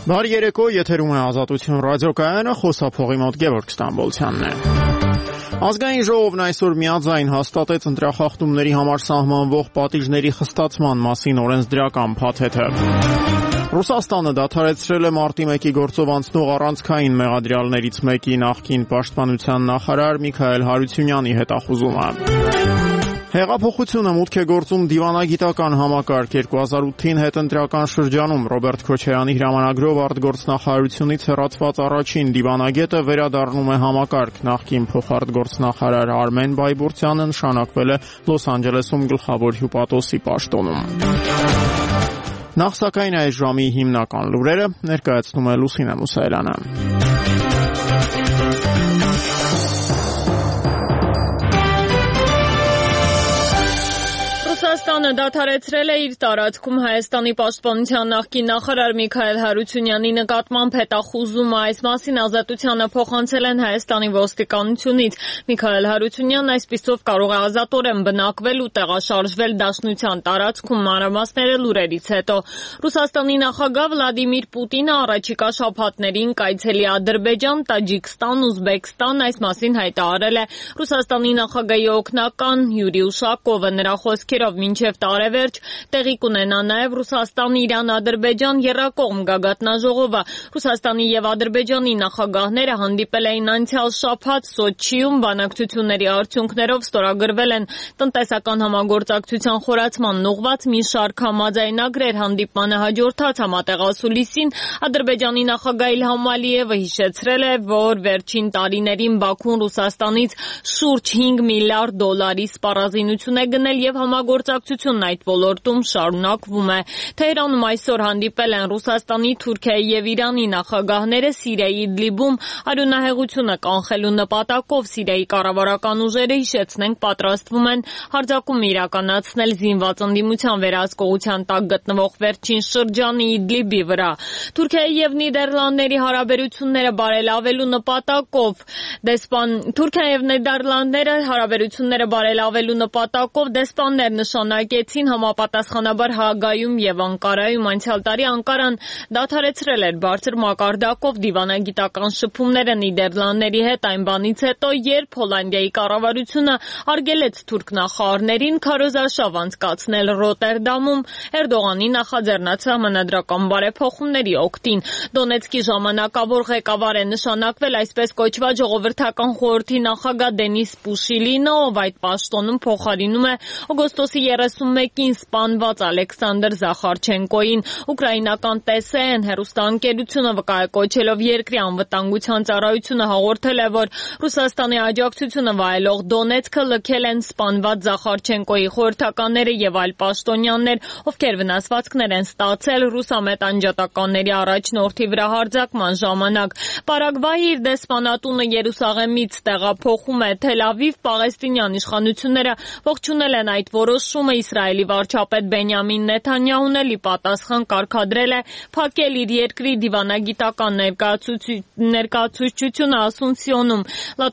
Բարի երեկո, եթերում է Ազատություն ռադիոկայանը, խոսափողի մոտ Գևորգ Ստամբոլցյանն է։ Ազգային ժողովն այսօր միաձայն հաստատեց ընտրախախտումների համար սահմանվող պատիժների խստացման մասին օրենսդրական փաթեթը։ Ռուսաստանը դադարեցրել է մարտի 1-ի գործով անցնող առանցքային մեղադրյալներից մեկի նախկին պաշտպանության նախարար Միքայել Հարությունյանի հետախուզումը։ Հեղափոխությունը մուտք է գործում դիվանագիտական համակարգ 2008-ին հետընտրական շրջանում Ռոբերտ Քոչարյանի հրամանագրով արտգործնախարարությունից հեռացված առաջին դիվանագետը վերադառնում է համակարգ։ Նախկին փոխարտգործնախարար Արմեն Բայբուրցյանը նշանակվել է Լոս Անջելեսում գլխավոր հյուպատոսի պաշտոնում։ Նախ սակայն այս ժամի հիմնական լուրերը ներկայացնում է Լուսինե Մուսայելյանը։ Ռուսաստանը դադարեցրել է իր տարածքում Հայաստանի պաշտպանության նախկին նախարար Միքայել Հարությունյանի նկատմամբ հետախուզումը։ Այս մասին Ազատությանը փոխանցել են Հայաստանի ոստիկանությունից։ Միքայել Հարությունյանն այսպիսով կարող է ազատորեն բնակվել ու տեղաշարժվել Դաշնության տարածքում։ Մանրամասները լուրերից հետո։ Ռուսաստանի նախագահ Վլադիմիր Պուտինը առաջիկա շաբաթներին կայցելի Ադրբեջան, Տաջիկստան, Ուզբեկստան, այս մասին հայտարարել է Ռուսաստանի նախագահի օգնական Յուրի Ուշակովը։ Նրա խոսքերով մինչև տարեվերջ տեղի կունենա նաև Ռուսաստան-Իրան-Ադրբեջան եռակողմ գագաթնաժողովը։ Ռուսաստանի եւ Ադրբեջանի նախագահները հանդիպել էին անցյալ շաբաթ Սոչիում, բանակցությունների արդյունքներով ստորագրվել են տնտեսական համագործակցության խորացման ուղղված մի շարք համաձայնագրեր։ Հանդիպմանը հաջորդած համատեղասուլիսին Ադրբեջանի նախագահ Իլհամ Ալիևը հիշեցրել է, որ վերջին տարիներին Բաքուն Ռուսաստանից շուրջ 5 միլիարդ դոլարի սպառազինություն է գնել եւ համագործակցությունն այդ ոլորտում շարունակվում է։ Թեհրանում այսօր հանդիպել են Ռուսաստանի, Թուրքիայի եւ Իրանի նախագահները Սիրիայի Իդլիբում արյունահեղությունը կանխելու նպատակով Սիրիայի կառավարական ուժերը, հիշեցնենք, պատրաստվում են հարձակում իրականացնել զինված ընդդիմության վերահսկողության տակ գտնվող վերջին շրջանի Իդլիբի վրա։ Թուրքիայի եւ Նիդերլանդների հարաբերությունները բարելավելու նպատակով դեսպաններ նշանակեցին համապատասխանաբար Հաագայում եւ Անկարայում։ Անցյալ տարի Անկարան դադարեցրել էր բարձր մակարդակով դիվանագիտական շփումները Նիդերլանդների հետ այն բանից հետո, երբ Հոլանդիայի կառավարությունը արգելեց թուրք նախարարներին քարոզարշավ անցկացնել Ռոտերդամում Էրդողանի նախաձեռնած սահմանադրական բարեփոխումների օգտին։ Դոնեցկի ժամանակավոր ղեկավար է նշանակվել այսպես կոչված ժողովրդական խորհրդի նախագահ Դենիս Պուշիլինը, ով այդ պաշտոնում փոխարինում է օգոստոսի 31-ին սպանված Ալեքսանդր Զախարչենկոին։ Ուկրաինական ՏՍՆ հեռուստաընկերությունը վկայակոչելով երկրի անվտանգության ծառայությունը հաղորդել է, որ Ռուսաստանի աջակցությունը վայելող Դոնեցկը լքել են սպանված Զախարչենկոյի խորհրդականները եւ այլ պաշտոնյաներ, ովքեր վնասվածքներ են ստացել ռուսամետ անջատականների առաջնորդի վրա հարձակման ժամանակ։ Պարագվայի իր դեսպանատունը Երուսաղեմից տեղափոխում է Թել Ավիվ։ Պաղեստինյան իշխանությունները ողջունել են այդ որոշումը։ Իսրայելի վարչապետ Բենյամին Նեթանյահուն էլ ի պատասխան կարգադրել է փակել իր երկրի դիվանագիտական ներկայացուցչությունը Ասունսիոնում։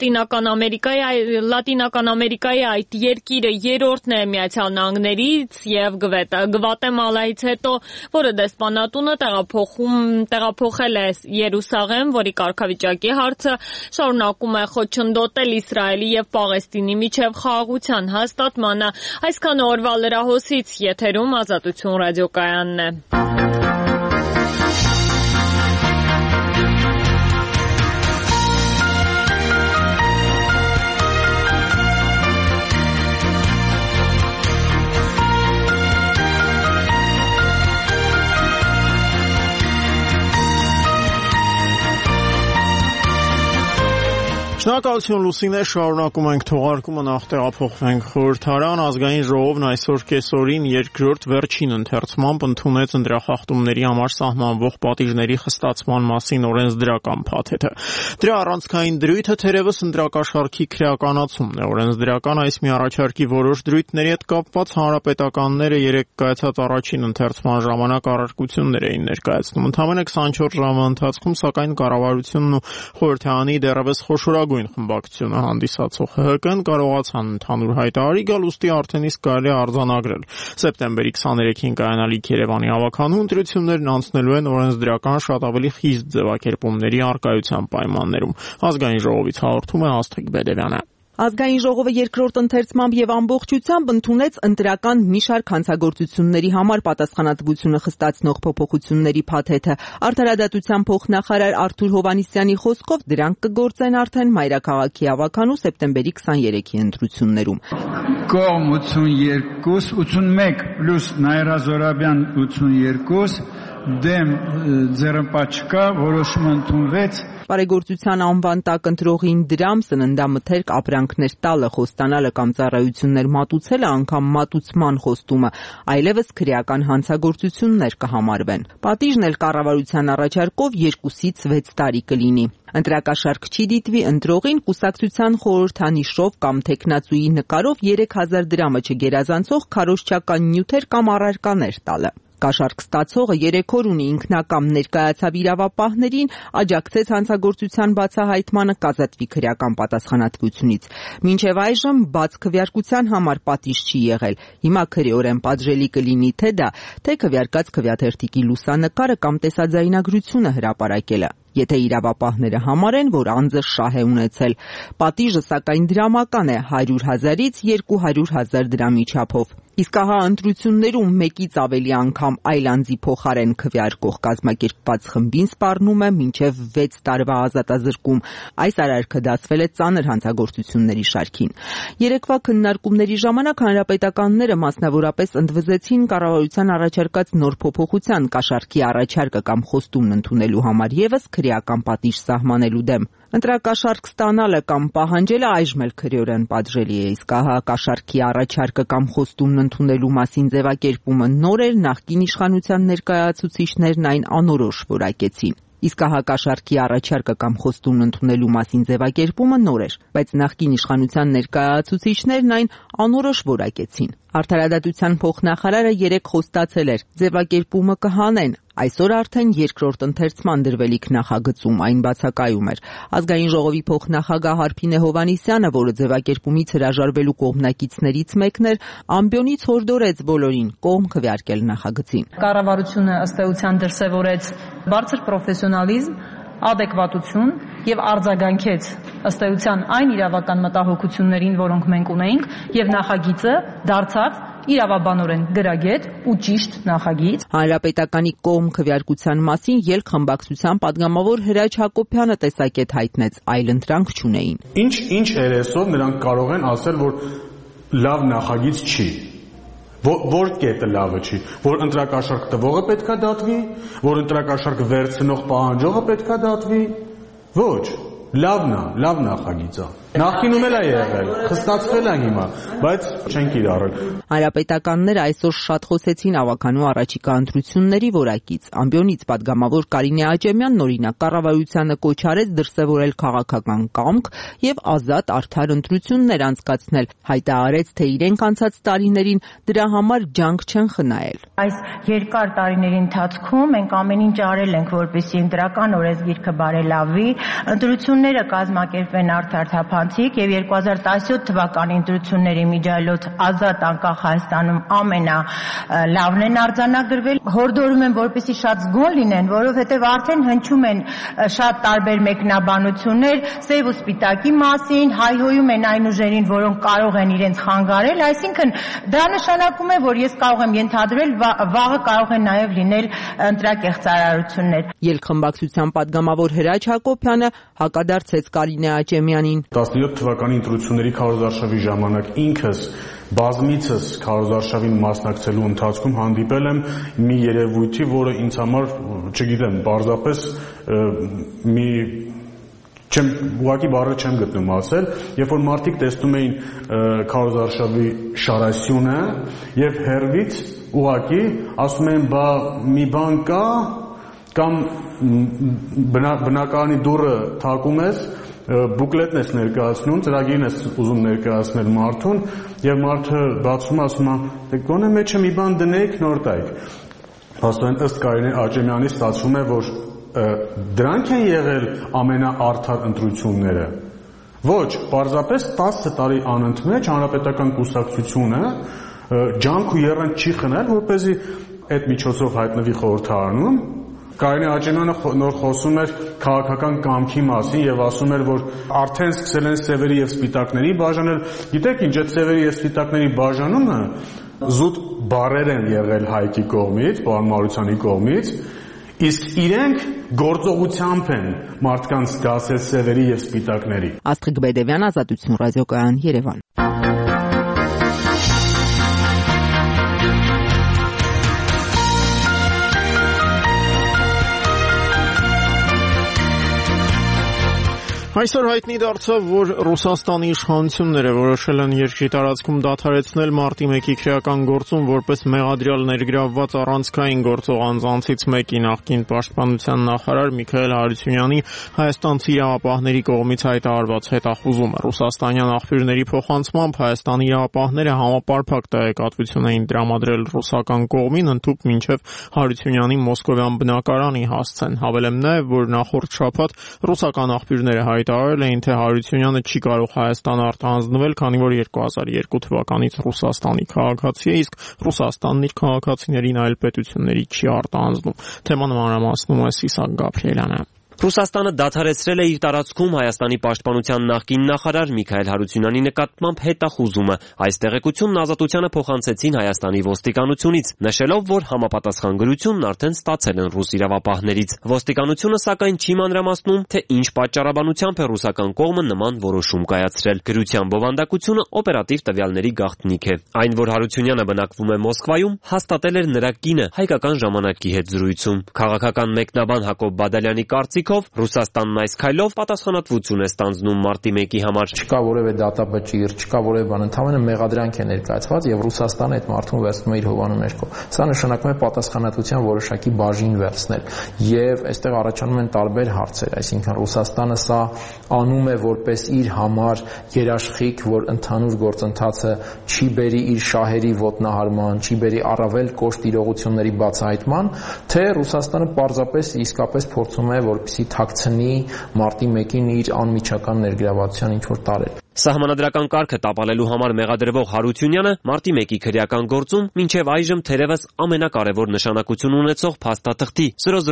Լատինական Ամերիկայի այդ երկիրը երրորդն է Միացյալ Նահանգներից եւ Գվատեմալայից հետո, որը դեսպանատունը տեղափոխել է Երուսաղեմ, որի կարգավիճակի հարցը շարունակում է խոչընդոտել Իսրայելի եւ Պաղեստինի միջև խաղաղության հաստատմանը։ Այսքան օրվա լրահոսից, եթերում Ազատություն ռադիոկայանն է։ Շնորհակալություն Լուսինե, շարունակում ենք թողարկումը, նախ տեղափոխվենք խորհրդարան։ Ազգային ժողովն այսօր կեսօրին երկրորդ վերջին ընթերցմամբ ընդունեց ընտրախախտումների համար սահմանվող պատիժների խստացման մասին օրենսդրական փաթեթը։ Դրա առանցքային դրույթը թերևս ընտրակաշառքի քրեականացումն է։ Օրենսդրական այս մի առաջարկի որոշ դրույթների հետ կապված հանրապետականները երեկ կայացած առաջին ընթերցման ժամանակ առարկություններ էին ներկայացնում։ Ընդամենը 24 ժամվա ընթացքում, սակայն կառավարությունն ու խորհրդարանի դեռևս խոշորագույն լավագույն խմբակցությունը հանդիսացող ՀՀԿ-ն կարողացան ընդհանուր հայտարարի գալ, ուստի արդեն իսկ կարելի է արձանագրել։ Սեպտեմբերի 23-ին կայանալիք Երևանի հավաքանու ընտրություններն անցնելու են օրենսդրական շատ ավելի խիստ ձևակերպումների առկայության պայմաններում։ Ազգային ժողովից հաղորդում է Աստղիկ Բեդևյանը։ Ազգային ժողովը երկրորդ ընթերցմամբ եւ ամբողջությամբ ընդունեց ընտրական մի շարք հանցագործությունների համար պատասխանատվությունը խստացնող փոփոխությունների փաթեթը։ Արդարադատության փոխնախարար Արթուր Հովհաննիսյանի խոսքով դրանք կգործեն արդեն մայրաքաղաքի հավաքանու սեպտեմբերի 23-ի ընտրություններում։ Կողմ 82, 81 պլյուս Նաիրա Զորաբյան 82, դեմ ձեռնպատ չկա, որոշումը ընդունվեց։ Բարեգործության անվան տակ ընտրողին դրամ, սննդամթերք, ապրանքներ տալը, խոստանալը կամ ծառայություններ մատուցելը, անգամ մատուցման խոստումը այլևս քրեական հանցագործություններ կհամարվեն։ Պատիժն էլ կառավարության առաջարկով 2-ից 6 տարի կլինի։ Ընտրակաշարք չի դիտվի ընտրողին կուսակցության խորհրդանիշով կամ թեկնածուի նկարով 3000 դրամը չգերազանցող քարոզչական նյութեր կամ առարկաներ տալը։ Կաշառք ստացողը 3 օր ունի ինքնակամ ներկայացավ իրավապահներին, աջակցեց հանցագործության բացահայտմանը, կազատվի քրեական պատասխանատվությունից։ Մինչև այժմ բաց քվեարկության համար պատիժ չի եղել։ Հիմա քրեորեն պատժելի կլինի թե դա, թե քվեարկած քվեաթերթիկի լուսանկարը կամ տեսաձայնագրությունը հրապարակելը։ Եթե իրավապահները համարեն, որ անձը շահ է ունեցել։ Պատիժը սակայն դրամական է 100,000-ից 200,000 դրամի չափով։ Իսկ ահա ընտրություններում մեկից ավելի անգամ այլ անձի փոխարեն քվեարկող կազմակերպված խմբին սպառնում է մինչև 6 տարվա ազատազրկում։ Այս արարքը դասվել է ծանր հանցագործությունների շարքին։ Երեկվա քննարկումների ժամանակ հանրապետականները մասնավորապես ընդվզեցին կառավարության առաջարկած նոր փոփոխության կաշառքի առաջարկը կամ խոստումն ընդունելու համար եւս քրեական պատիժ սահմանելու դեմ։ Ընտրակաշառք ստանալը կամ պահանջելը այժմ էլ քրեորեն պատժելի է, իսկ ահա կաշառքի առաջարկը կամ խոստումն ընդունելու մասին ձևակերպումը նոր էր, նախկին իշխանության ներկայացուցիչներն այն անորոշ որակեցին։ Իսկ ահա կաշառքի առաջարկը կամ խոստումն ընդունելու մասին ձևակերպումը նոր էր, բայց նախկին իշխանության ներկայացուցիչներն այն անորոշ որակեցին։ Արդարադատության փոխնախարարը 3 խոստացել էր. ձևակերպումը կհանեն։ Այսօր արդեն երկրորդ ընթերցման դրվելիք նախագծում այն բացակայում էր։ Ազգային ժողովի փոխնախագահ Հարփինե Հովհաննիսյանը, որը ձևակերպումից հրաժարվելու կողմնակիցներից մեկն էր, ամբիոնից հորդորեց բոլորին կողմ քվեարկել նախագծին։ Կառավարությունը ըստ էության դրսևորեց բարձր պրոֆեսիոնալիզմ, adekvatություն եւ արձագանքեց ըստ էության այն իրավական մտահոգություններին, որոնք մենք ունեինք, եւ նախագիծը դարձավ իրավաբանորեն գրագետ ու ճիշտ նախագիծ։ Հանրապետականի կողմ քվեարկության մասին ելք խմբակցության падգամավոր Հրաչ Հակոբյանը տեսակետ հայտնեց, այլ ընտրանք չունեին։ Ինչ երեսով նրանք կարող են ասել, որ լավ նախագիծ չի։ Որ կետը լավը չի, որ ընտրակաշառք տվողը պետքա դատվի, որ ընտրակաշառք վերցնող պահանջողը պետքա դատվի։ Ոչ, լավ նախագիծ է։ Նախկինում էլ է եղել, խստացվել է հիմա, բայց չեն կիրառել։ Հանրապետականները այսօր շատ խոսեցին ավականու առաջիկա ընտրությունների որակից։ Ամբիոնից падգամավոր Կարինե Աճեմյանն օրինակ կառավարությանը կոչ արեց դրսևորել քաղաքական կամք եւ ազատ արդար ընտրություններ անցկացնել։ Հայտարարեց, թե իրենք անցած տարիներին դրա համար ջանք չեն խնայել։ Այս երկար տարիների ընթացքում մենք ամեն ինչ արել ենք, որպեսզի ընտրական օրենսգիրքը բարելավի, ընտրությունները կազմակերպվեն արդար եւ 2017 թվականի ընտրությունների միջայլոց ազատ անկախ Հայաստանում ամենալավն են արձանագրվել։ Հորդորում եմ, որպեսզի շատ զգոն լինեն, որովհետեւ արդեն հնչում են շատ տարբեր մեկնաբանություններ սև ու սպիտակի մասին, հայհոյում են այն ուժերին, որոնք կարող են իրենց խանգարել, այսինքն դա նշանակում է, որ ես կարող եմ ենթադրել, վաղը կարող են նաեւ լինել ընտրակեղծարարություններ։ Ելքխմբակցության падգամավոր Հրաչ Հակոբյանը հակադարձեց Կարինե Աճեմյանին։ 17 թվականի ընտրությունների քարոզարշավի ժամանակ ինքս բազմիցս քարոզարշավին մասնակցելու ընթացքում հանդիպել եմ մի երևույթի, որը ինձ համար, չգիտեմ, պարզապես ուղղակի բառը չեմ գտնում ասել, երբ որ մարդիկ տեսնում էին քարոզարշավի շարասյունը եւ հեռվից ուղղակի ասում են, բա մի բան կա կամ բնակարանի դուռը թակում ես, բուկլետն ես ներկայացնում, ծրագիրն ես ուզում ներկայացնել մարդուն եւ մարդը բացում ասում է, դե գոնե մեջը մի բան դնեիք, նոր տայիք։ Աստորեն ըստ Կարինե Աճեմյանի ստացվում է, որ դրանք են եղել ամենաարդար ընտրությունները։ Ոչ, պարզապես 10 տարի անընդմեջ հանրապետական կուսակցությունը ջանք ու եռանդ չի խնել, որպեսզի այդ միջոցով հայտնվի խորհրդարանում։ Կարինե Աճենյանը նոր խոսում էր քաղաքական կամքի մասին եւ ասում էր, որ արդեն սկսել են սևերի եւ սպիտակների բաժանել։ Գիտեք ինչ, այդ սևերի եւ սպիտակների բաժանումը զուտ բառեր են եղել Հայկի կողմից, պարոն Մարությանի կողմից, իսկ իրենք գործողությամբ են մարդկանց դասել սևերի եւ սպիտակների։ Աստղիկ Բեդևյան, Ազատություն ռադիոկայան, Երևան։ Այսօր հայտնի դարձավ, որ Ռուսաստանի իշխանությունները որոշել են երկրի տարածքում դադարեցնել մարտի 1-ի քրեական գործում որպես մեղադրյալ ներգրավված առանցքային գործող անձանցից մեկի նախկին պաշտպանության նախարար Միքայել Հարությունյանի հայաստանցի իրավապահների կողմից հայտարարված հետախուզումը։ Ռուսաստանյան աղբյուրների փոխանցմամբ Հայաստանի իրավապահները համապարփակ տեղեկատվություն էին տրամադրել ռուսական կողմին ընդհուպ մինչև Հարությունյանի մոսկովյան բնակարանի հասցեն։ Հավելեմ նաև, որ նախորդ շաբաթ ռուսական աղբյուրները հայտարարել էին, թե Հարությունյանը չի կարող Հայաստան արտահանձնվել, քանի որ 2002 թվականից Ռուսաստանի քաղաքացի է, իսկ Ռուսաստանն իր քաղաքացիներին այլ պետությունների չի արտահանձնում։ Թեման մանրամասնում է Սիսակ Գաբրիելյանը։ Ռուսաստանը դադարեցրել է իր տարածքում Հայաստանի պաշտպանության նախկին նախարար Միքայել Հարությունյանի նկատմամբ հետախուզումը։ Այս տեղեկությունն Ազատությանը փոխանցեցին Հայաստանի ոստիկանությունից, նշելով, որ համապատասխան գրությունն արդեն ստացել են ռուս իրավապահներից։ Ոստիկանությունը սակայն չի մանրամասնում, թե ինչ պատճառաբանությամբ է ռուսական կողմը նման որոշում կայացրել։ Գրության բովանդակությունը օպերատիվ տվյալների գաղտնիք է։ Այն, որ Հարությունյանը բնակվում է Մոսկվայում, հաստատել էր նրա կինը Հայկական ժամանակի հետ զրույցում։ Քաղաքական մեկնաբան Հակոբ Բադալյանի կարծիքով Ռուսաստանն այս քայլով պատասխանատվություն է ստանձնում մարտի 1-ի համար։ Չկա որևէ դատաբճիր, չկա որևէ բան, ընդհանրապես մեղադրանք է ներկայացված եւ Ռուսաստանը այդ մարդուն վերցնում է իր հովանու ներքո։ Սա նշանակում է պատասխանատվության որոշակի բաժին վերցնել եւ այստեղ առաջանում են տարբեր հարցեր, այսինքն Ռուսաստանը սա անում է որպես իր համար երաշխիք, որ ընդհանուր գործընթացը չի բերի իր շահերի ոտնահարման, չի բերի առավել կոշտ իրողությունների բացահայտման, թե Ռուսաստանը պարզապես իսկապես փորձում է որպեսզի թաքցնի մարտի 1-ին իր անմիջական ներգրավվածության ինչ-որ տարրեր։ Սահմանադրական կարգը տապալելու համար մեղադրվող Հարությունյանը մարտի 1-ի քրեական գործում մինչև այժմ թերևս ամենակարևոր նշանակություն ունեցող փաստաթղթի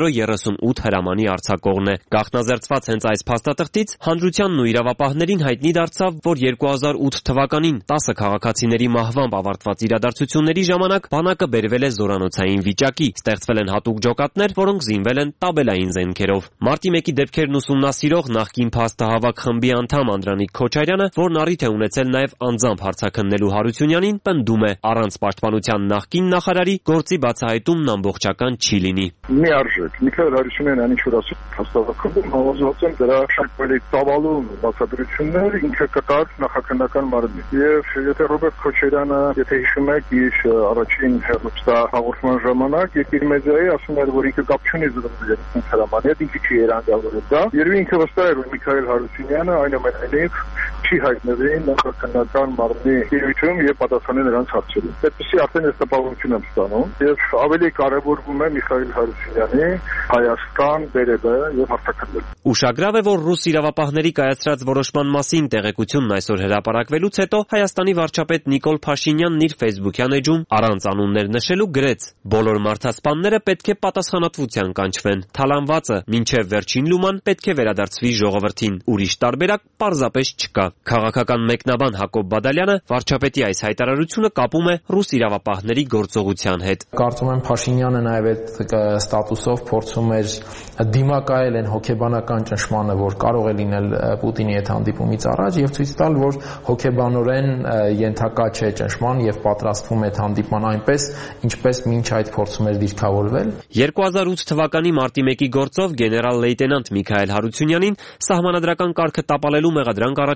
0038 հրամանի արձակողն է։ Գաղտնազերծված հենց այս փաստաթղթից հանրությանն ու իրավապահներին հայտնի դարձավ, որ 2008 թվականին 10 քաղաքացիների մահվամբ ավարտված իրադարձությունների ժամանակ բանակը բերվել է զորանոցային վիճակի, ստեղծվել են հատուկ ջոկատներ, որոնք զինվել են տաբելային զենքերով։ Մարտի 1-ի դեպքերն ուսումնասիրող նախկին փաստահավաք խմբի անդամ Անդրանիկ Քոչարյանը, որն առիթ է ունեցել նաև անձամբ հարցաքննելու Հարությունյանին, պնդում է, առանց պաշտպանության նախկին նախարարի գործի բացահայտումն ամբողջական չի լինի։ Միարժեք Միքայել Հարությունյանն այնինչ որ ասում հաստատակում հավաստիացած են դրա շարքվելի ծավալում բացատրություններ ինքը կտար նախաքննական մարմնի։ Եվ եթե Ռոբերտ Քոչարյանը, եթե հիշում եք, իր առաջին հաղորդման ժամանակ եկիր մեդիայի ասում էր, որ ինքը կապ չունի զրույցի հրամանի հետ, ինքը չի երանգավորել դա։ Երևի ինքը վստահ էր, որ Միքայել Հարությունյանը այնուամենայնիվ չի հայտնվի նախաքննական մարմնի իրույթում եւ պատասխանի նրանց հարցերին։ Այդպեսի արդեն այս տպավորություն եմ ստանում եւ ավելի կարեւորվում է Միքայել Հարությունյանի Հայաստան բերելը եւ հաղթակցելը։ Ուշագրավ է, որ ռուս իրավապահների կայացրած որոշման մասին տեղեկությունն այսօր հրապարակվելուց հետո Հայաստանի վարչապետ Նիկոլ Փաշինյանն իր Facebook-յան էջում առանց անուններ նշելու գրեց. «Բոլոր մարդասպանները պետք է պատասխանատվության կանչվեն։ Թալանվածը մինչև վերջին լուման պետք է վերադարձվի ժողովրդին։ Ուրիշ տարբերակ պարզապես չկա»։ Քաղաքական մեկնաբան Հակոբ Բադալյանը վարչապետի այս հայտարարությունը կապում է ռուս իրավապահների գործողության հետ։ Կարծում եմ Փաշինյանը նաև այդ ստատուսով փորձում էր դիմակայել այն հոգեբանական ճնշմանը, որ կարող է լինել Պուտինի հետ հանդիպումից առաջ եւ ցույց տալ, որ հոգեբանորեն ենթակա չէ ճնշման եւ պատրաստվում է հանդիպման այնպես, ինչպես մինչ այդ փորձում էր դիրքավորվել։ 2008 թվականի մարտի 1-ի գործով գեներալ լեյտենանտ Միքայել Հարությունյանին սահմանադրական կարգը տապալելու մեղադրանք առաջադրվեց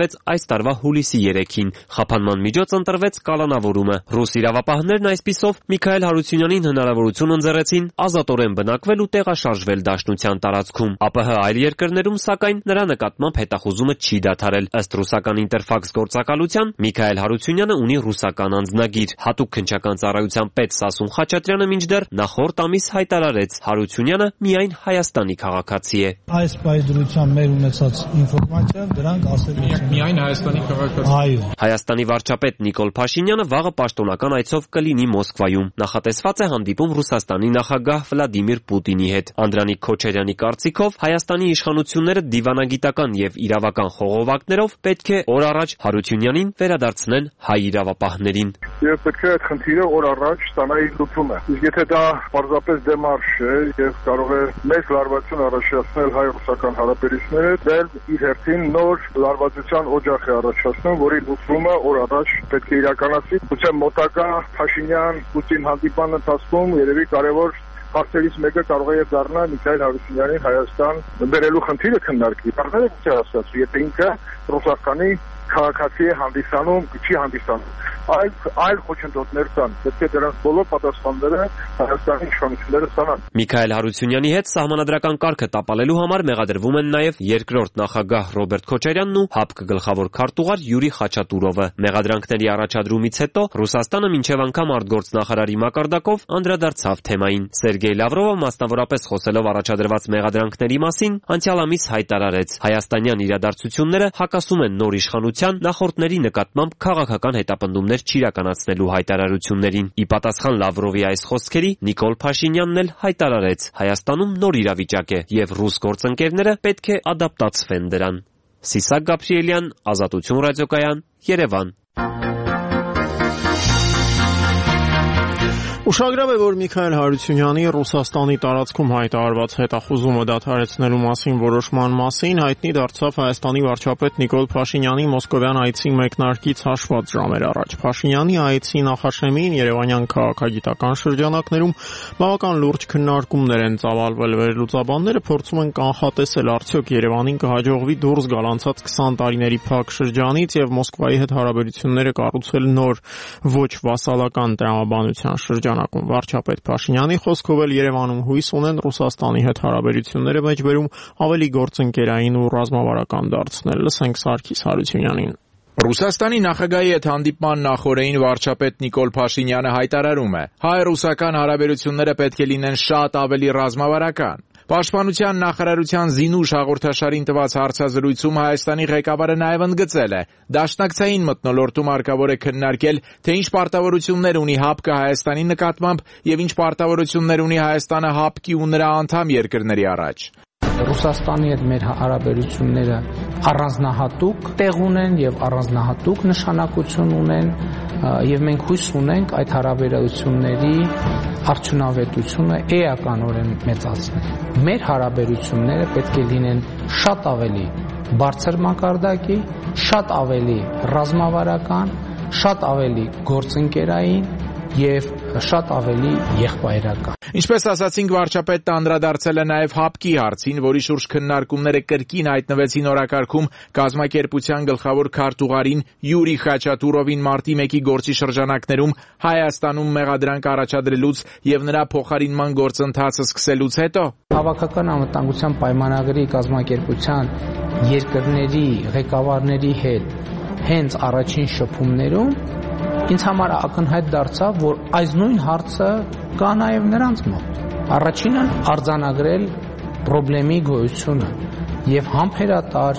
կայացվեց այս տարվա հուլիսի 3-ին։ Խափանման միջոց ընտրվեց կալանավորումը։ Ռուս իրավապահներն այսպիսով Միքայել Հարությունյանին հնարավորություն ընձեռեցին ազատորեն բնակվել ու տեղաշարժվել Դաշնության տարածքում։ ԱՊՀ այլ երկրներում, սակայն, նրա նկատմամբ հետախուզումը չի դադարել։ Ըստ ռուսական Ինտերֆաքս գործակալության, Միքայել Հարությունյանը ունի ռուսական անձնագիր։ Հատուկ քննչական ծառայության պետ Սասուն Խաչատրյանը մինչդեռ նախորդ ամիս հայտարարեց, Հարությունյանը միայն Հայաստանի քաղաքացի է։ Այս պայծրությամբ մեր ունեցած ինֆորմացիան դրանք ասել են միայն Հայաստանի քաղաքացի։ Այո։ Հայաստանի վարչապետ Նիկոլ Փաշինյանը վաղը պաշտոնական այցով կլինի Մոսկվայում։ Նախատեսված է հանդիպում Ռուսաստանի նախագահ Վլադիմիր Պուտինի հետ։ Անդրանիկ Քոչարյանի կարծիքով Հայաստանի իշխանությունները դիվանագիտական եւ իրավական խողովակներով պետք է օր առաջ Հարությունյանին վերադարձնեն հայ իրավապահներին։ Եվ պետք է այդ խնդիրը օր առաջ ստանայի լուծումը։ Իսկ եթե դա պարզապես դեմարշ է եւ կարող է մեծ լարվածություն առաջացնել հայ-ռուսական հարաբերությունները, դա իր հերթին նոր լարվածության օջախ է առաջացնում, որի լուծումը օր առաջ պետք է իրականացվի։ Գուցե մոտակա Փաշինյան-Պուտին հանդիպան ընթացքում երևի կարևոր հարցերից մեկը կարող է դառնա Միքայել Հարությունյանին Հայաստան բերելու խնդիրը քննարկվի։ Բառները չէ ասացու, եթե ինքը Ռուսաստանի քաղաքացի է հանդիսանում, չի հանդիսանում։ Այլ խոչընդոտներ կան, պետք է դրանց բոլոր պատասխանները Հայաստանի իշխանությունները ստանան։ Միքայել Հարությունյանի հետ սահմանադրական կարգը տապալելու համար մեղադրվում են նաև երկրորդ նախագահ Ռոբերտ Քոչարյանն ու ՀԱՊԿ գլխավոր քարտուղար Յուրի Խաչատուրովը։ Մեղադրանքների առաջադրումից հետո Ռուսաստանը մինչև անգամ արտգործնախարարի մակարդակով անդրադարձավ թեմային։ Սերգեյ Լավրովը մասնավորապես խոսելով առաջադրված մեղադրանքների մասին անցյալ ամիս հայտարարեց. հայաստանյան իրադարձությունները հակասում են նոր իշխանության նախորդների նկատմամբ քաղաքական հետապնդումներ չիրականացնելու հայտարարություններին։ Ի պատասխան Լավրովի այս խոսքերի Նիկոլ Փաշինյանն էլ հայտարարեց. Հայաստանում նոր իրավիճակ է եւ ռուս գործընկերները պետք է ադապտացվեն դրան։ Սիսակ Գաբրիելյան, Ազատություն ռադիոկայան, Երևան։ Ուշագրավ է, որ Միքայել Հարությունյանի Ռուսաստանի տարածքում հայտարարված հետախուզումը դադարեցնելու մասին որոշման մասին հայտնի դարձավ Հայաստանի վարչապետ Նիկոլ Փաշինյանի մոսկովյան այցի մեկնարկից հաշված ժամեր առաջ։ Փաշինյանի այցի նախաշեմին երևանյան քաղաքագիտական շրջանակներում բավական լուրջ քննարկումներ են ծավալվել։ Վերլուծաբանները փորձում են կանխատեսել, արդյոք Երևանին կհաջողվի դուրս գալ անցած 20 տարիների փակ շրջանից եւ Մոսկվայի հետ հարաբերությունները կառուցել նոր ոչ վասալական տրամաբանության շրջան։ Վարչապետ Փաշինյանի խոսքով էլ Երևանում հույս ունեն Ռուսաստանի հետ հարաբերությունները մեջբերում ավելի գործընկերային ու ռազմավարական դարձնել։ Լսենք Սարգիս Հարությունյանին։ Ռուսաստանի նախագահի հետ հանդիպման նախօրեին վարչապետ Նիկոլ Փաշինյանը հայտարարում է. հայ-ռուսական հարաբերությունները պետք է լինեն շատ ավելի ռազմավարական։ Պաշտպանության նախարարության զինուշ հաղորդաշարին տված հարցազրույցում Հայաստանի ղեկավարը նաև ընդգծել է. դաշնակցային մթնոլորտում հարկավոր է քննարկել, թե ինչ պարտավորություններ ունի ՀԱՊԿ-ը Հայաստանի նկատմամբ եւ ինչ պարտավորություններ ունի Հայաստանը ՀԱՊԿ-ի ու նրա անդամ երկրների առաջ։ Ռուսաստանի հետ մեր հարաբերությունները առանձնահատուկ տեղ ունեն եւ առանձնահատուկ նշանակություն ունեն եւ մենք հույս ունենք այդ հարաբերությունների արդյունավետությունը էականորեն մեծացնել։ Մեր հարաբերությունները պետք է լինեն շատ ավելի բարձր մակարդակի, շատ ավելի ռազմավարական, շատ ավելի գործընկերային եւ շատ ավելի եղբայրական։ Ինչպես ասացինք, վարչապետը անդրադարձել է նաև ՀԱՊԿ-ի հարցին, որի շուրջ քննարկումները կրկին հայտնվեցին օրակարգում կազմակերպության գլխավոր քարտուղարին Յուրի Խաչատուրովին մարտի 1-ի գործի շրջանակներում Հայաստանում մեղադրանք առաջադրելուց եւ նրա փոխարինման գործընթացը սկսելուց հետո Հավաքական անվտանգության պայմանագրի կազմակերպության երկրների ղեկավարների հետ հենց առաջին շփումներում ինձ համար ակնհայտ դարձավ, որ այս նույն հարցը կա նաև նրանց մոտ։ Առաջինն արձանագրել խնդրի գոյությունը եւ համբերատար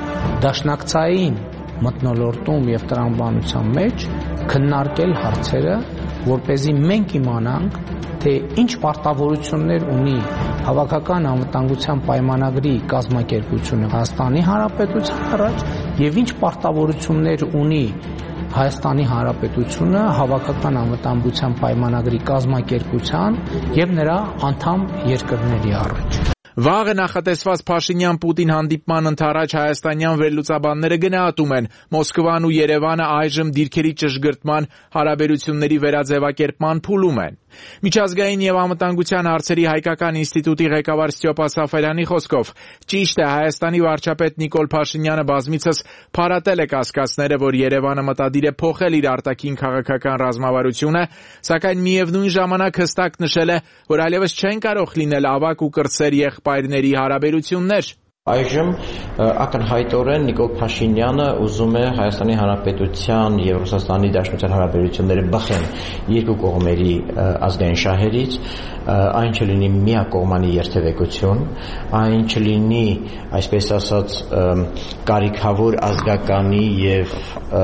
դաշնակցային մթնոլորտում եւ տրամաբանության մեջ քննարկել հարցերը, որպեսզի մենք իմանանք, թե ինչ պարտավորություններ ունի Հավաքական անվտանգության պայմանագրի կազմակերպությունը Հայաստանի Հանրապետության առաջ եւ ինչ պարտավորություններ ունի Հայաստանի Հանրապետությունը Հավաքական անվտանգության պայմանագրի կազմակերպության եւ նրա անդամ երկրների առաջ։ Վաղը նախատեսված Փաշինյան-Պուտին հանդիպման ընթരാճ հայաստանյան վերլուծաբանները գնահատում են Մոսկվան ու Երևանը այժմ դիրքերի ճշգրտման հարաբերությունների վերաձևակերպման փուլում են։ Միջազգային եւ անվտանգության հարցերի հայկական ինստիտուտի ղեկավար Ստյոպա Սաֆարյանի խոսքով ճիշտ է Հայաստանի վարչապետ Նիկոլ Փաշինյանը բազմիցս փարատել է կասկածները, որ Երևանը մտադիր է փոխել իր արտաքին քաղաքական ռազմավարությունը, սակայն միևնույն ժամանակ հստակ նշել է, որ այլևս չեն կարող լինել ավագ ու կրտսեր եղբայրների հարաբերություններ։ Այժմ ակնհայտորեն Նիկոլ Փաշինյանը ուզում է Հայաստանի Հանրապետության եւ Ռուսաստանի Դաշնության հարաբերությունները բխեն երկու կողմերի ազգային շահերից, այն չլինի միակողմանի երթևեկություն, այն չլինի, այսպես ասած, կարիքավոր ազգականի եւ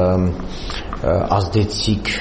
ազդեցիկ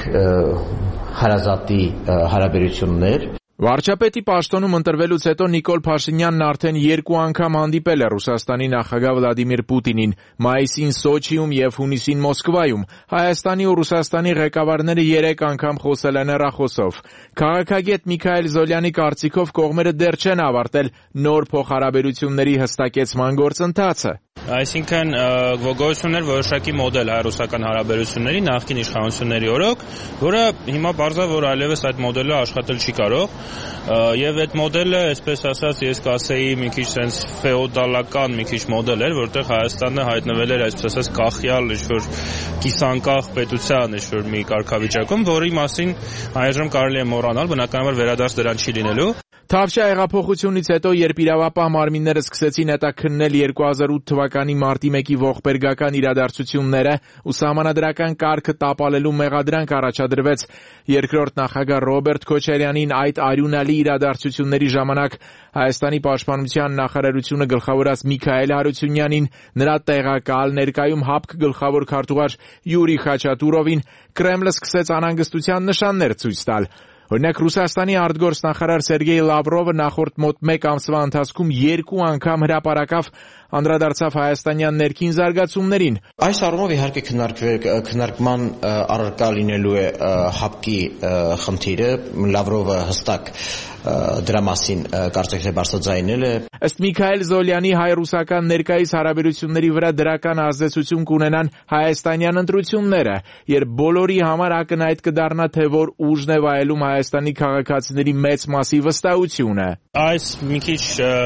հարազատի հարաբերություններ։ Վարչապետի պաշտոնում ընտրվելուց հետո Նիկոլ Փաշինյանն արդեն 2 անգամ հանդիպել է Ռուսաստանի նախագահ Վլադիմիր Պուտինին, մայիսին Սոչիում եւ հունիսին Մոսկվայում։ Հայաստանի ու Ռուսաստանի ղեկավարները 3 անգամ խոսել են հեռախոսով։ Քաղաքագետ Միքայել Զոլյանի կարծիքով կողմերը դեռ չեն ավարտել նոր փոխհարաբերությունների հստակեցման գործընթացը։ Այսինքն գոյություններ որոշակի մոդել հայ-ռուսական հարաբերությունների նախկին իշխանությունների օրոք, որը հիմա բարձր որ այլևս այդ մոդելը աշխատել չի կարող, եւ այդ մոդելը, այսպես ասած, ես կասեի մի քիչ sense ֆեոդալական մի քիչ մոդել էր, որտեղ Հայաստանը հայտնվել էր, այսպես ասած, կախյալ ինչ-որ կիսանկախ պետության ինչ-որ մի կարգավիճակում, որի մասին այժմ կարելի է մոռանալ, բնականաբար վերադարձ դրան չի լինելու։ Թավշյա հեղափոխությունից հետո, երբ իրավապահ մարմինները սկսեցին հետաքննել 2008 թվականի մարտի 1-ի ողբերգական իրադարձությունները ու սահմանադրական կարգը տապալելու մեղադրանք առաջադրվեց երկրորդ նախագահ Ռոբերտ Քոչարյանին այդ արյունալի իրադարձությունների ժամանակ Հայաստանի պաշտպանության նախարարությունը գլխավորած Միքայել Հարությունյանին, նրա տեղակալ ներկայում ՀԱՊԿ գլխավոր քարտուղար Յուրի Խաչատուրովին Կրեմլը սկսեց անհանգստության նշաններ ցույց տալ։ Օրինակ Ռուսաստանի արտգործնախարար Սերգեյ Լավրովը նախորդ մոտ 1 ամսվա ընթացքում 2 անգամ հրապարակավ անդրադարձավ հայաստանյան ներքին զարգացումներին։ Այս առումով իհարկե քննարկման առարկա լինելու է ՀԱՊԿ-ի խնդիրը, Լավրովը հստակ դրա մասին կարծիքներ բարձրաձայնել է։ Ըստ Միքայել Զոլյանի հայ-ռուսական ներկայիս հարաբերությունների վրա դրական ազդեցություն կունենան հայաստանյան ընտրությունները, երբ բոլորի համար ակնհայտ կդառնա, թե որ ուժն է վայելում Հայաստանի քաղաքացիների մեծ մասի վստահությունը։ Այս մի քիչ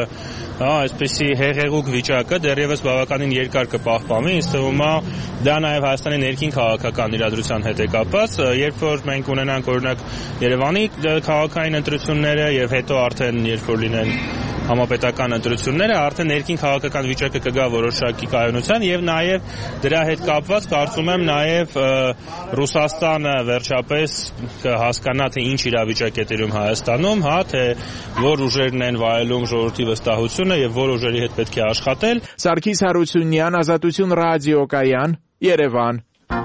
այսպեսի հեղեղուկ վիճակը դեռևս բավականին երկար կպահպանի, ինձ թվում է դա նաև Հայաստանի ներքին քաղաքական իրադրության հետ է կապված, երբ որ մենք ունենանք օրինակ Երևանի քաղաքային ընտրությունները եւ հետո արդեն երբ որ լինեն համապետական ընտրությունները, արդեն ներքին քաղաքական վիճակը կգա որոշակի կայունության եւ նաեւ դրա հետ կապված կարծում եմ նաեւ Ռուսաստանը վերջապես կհասկանա թե ինչ իրավիճակ է տիրում Հայաստանում, թե որ ուժերն են վայելում ժողովրդի վստահությունը եւ որ ուժերի հետ պետք է աշխատել։ Սարգիս Հարությունյան, Ազատություն ռադիոկայան, Երևան։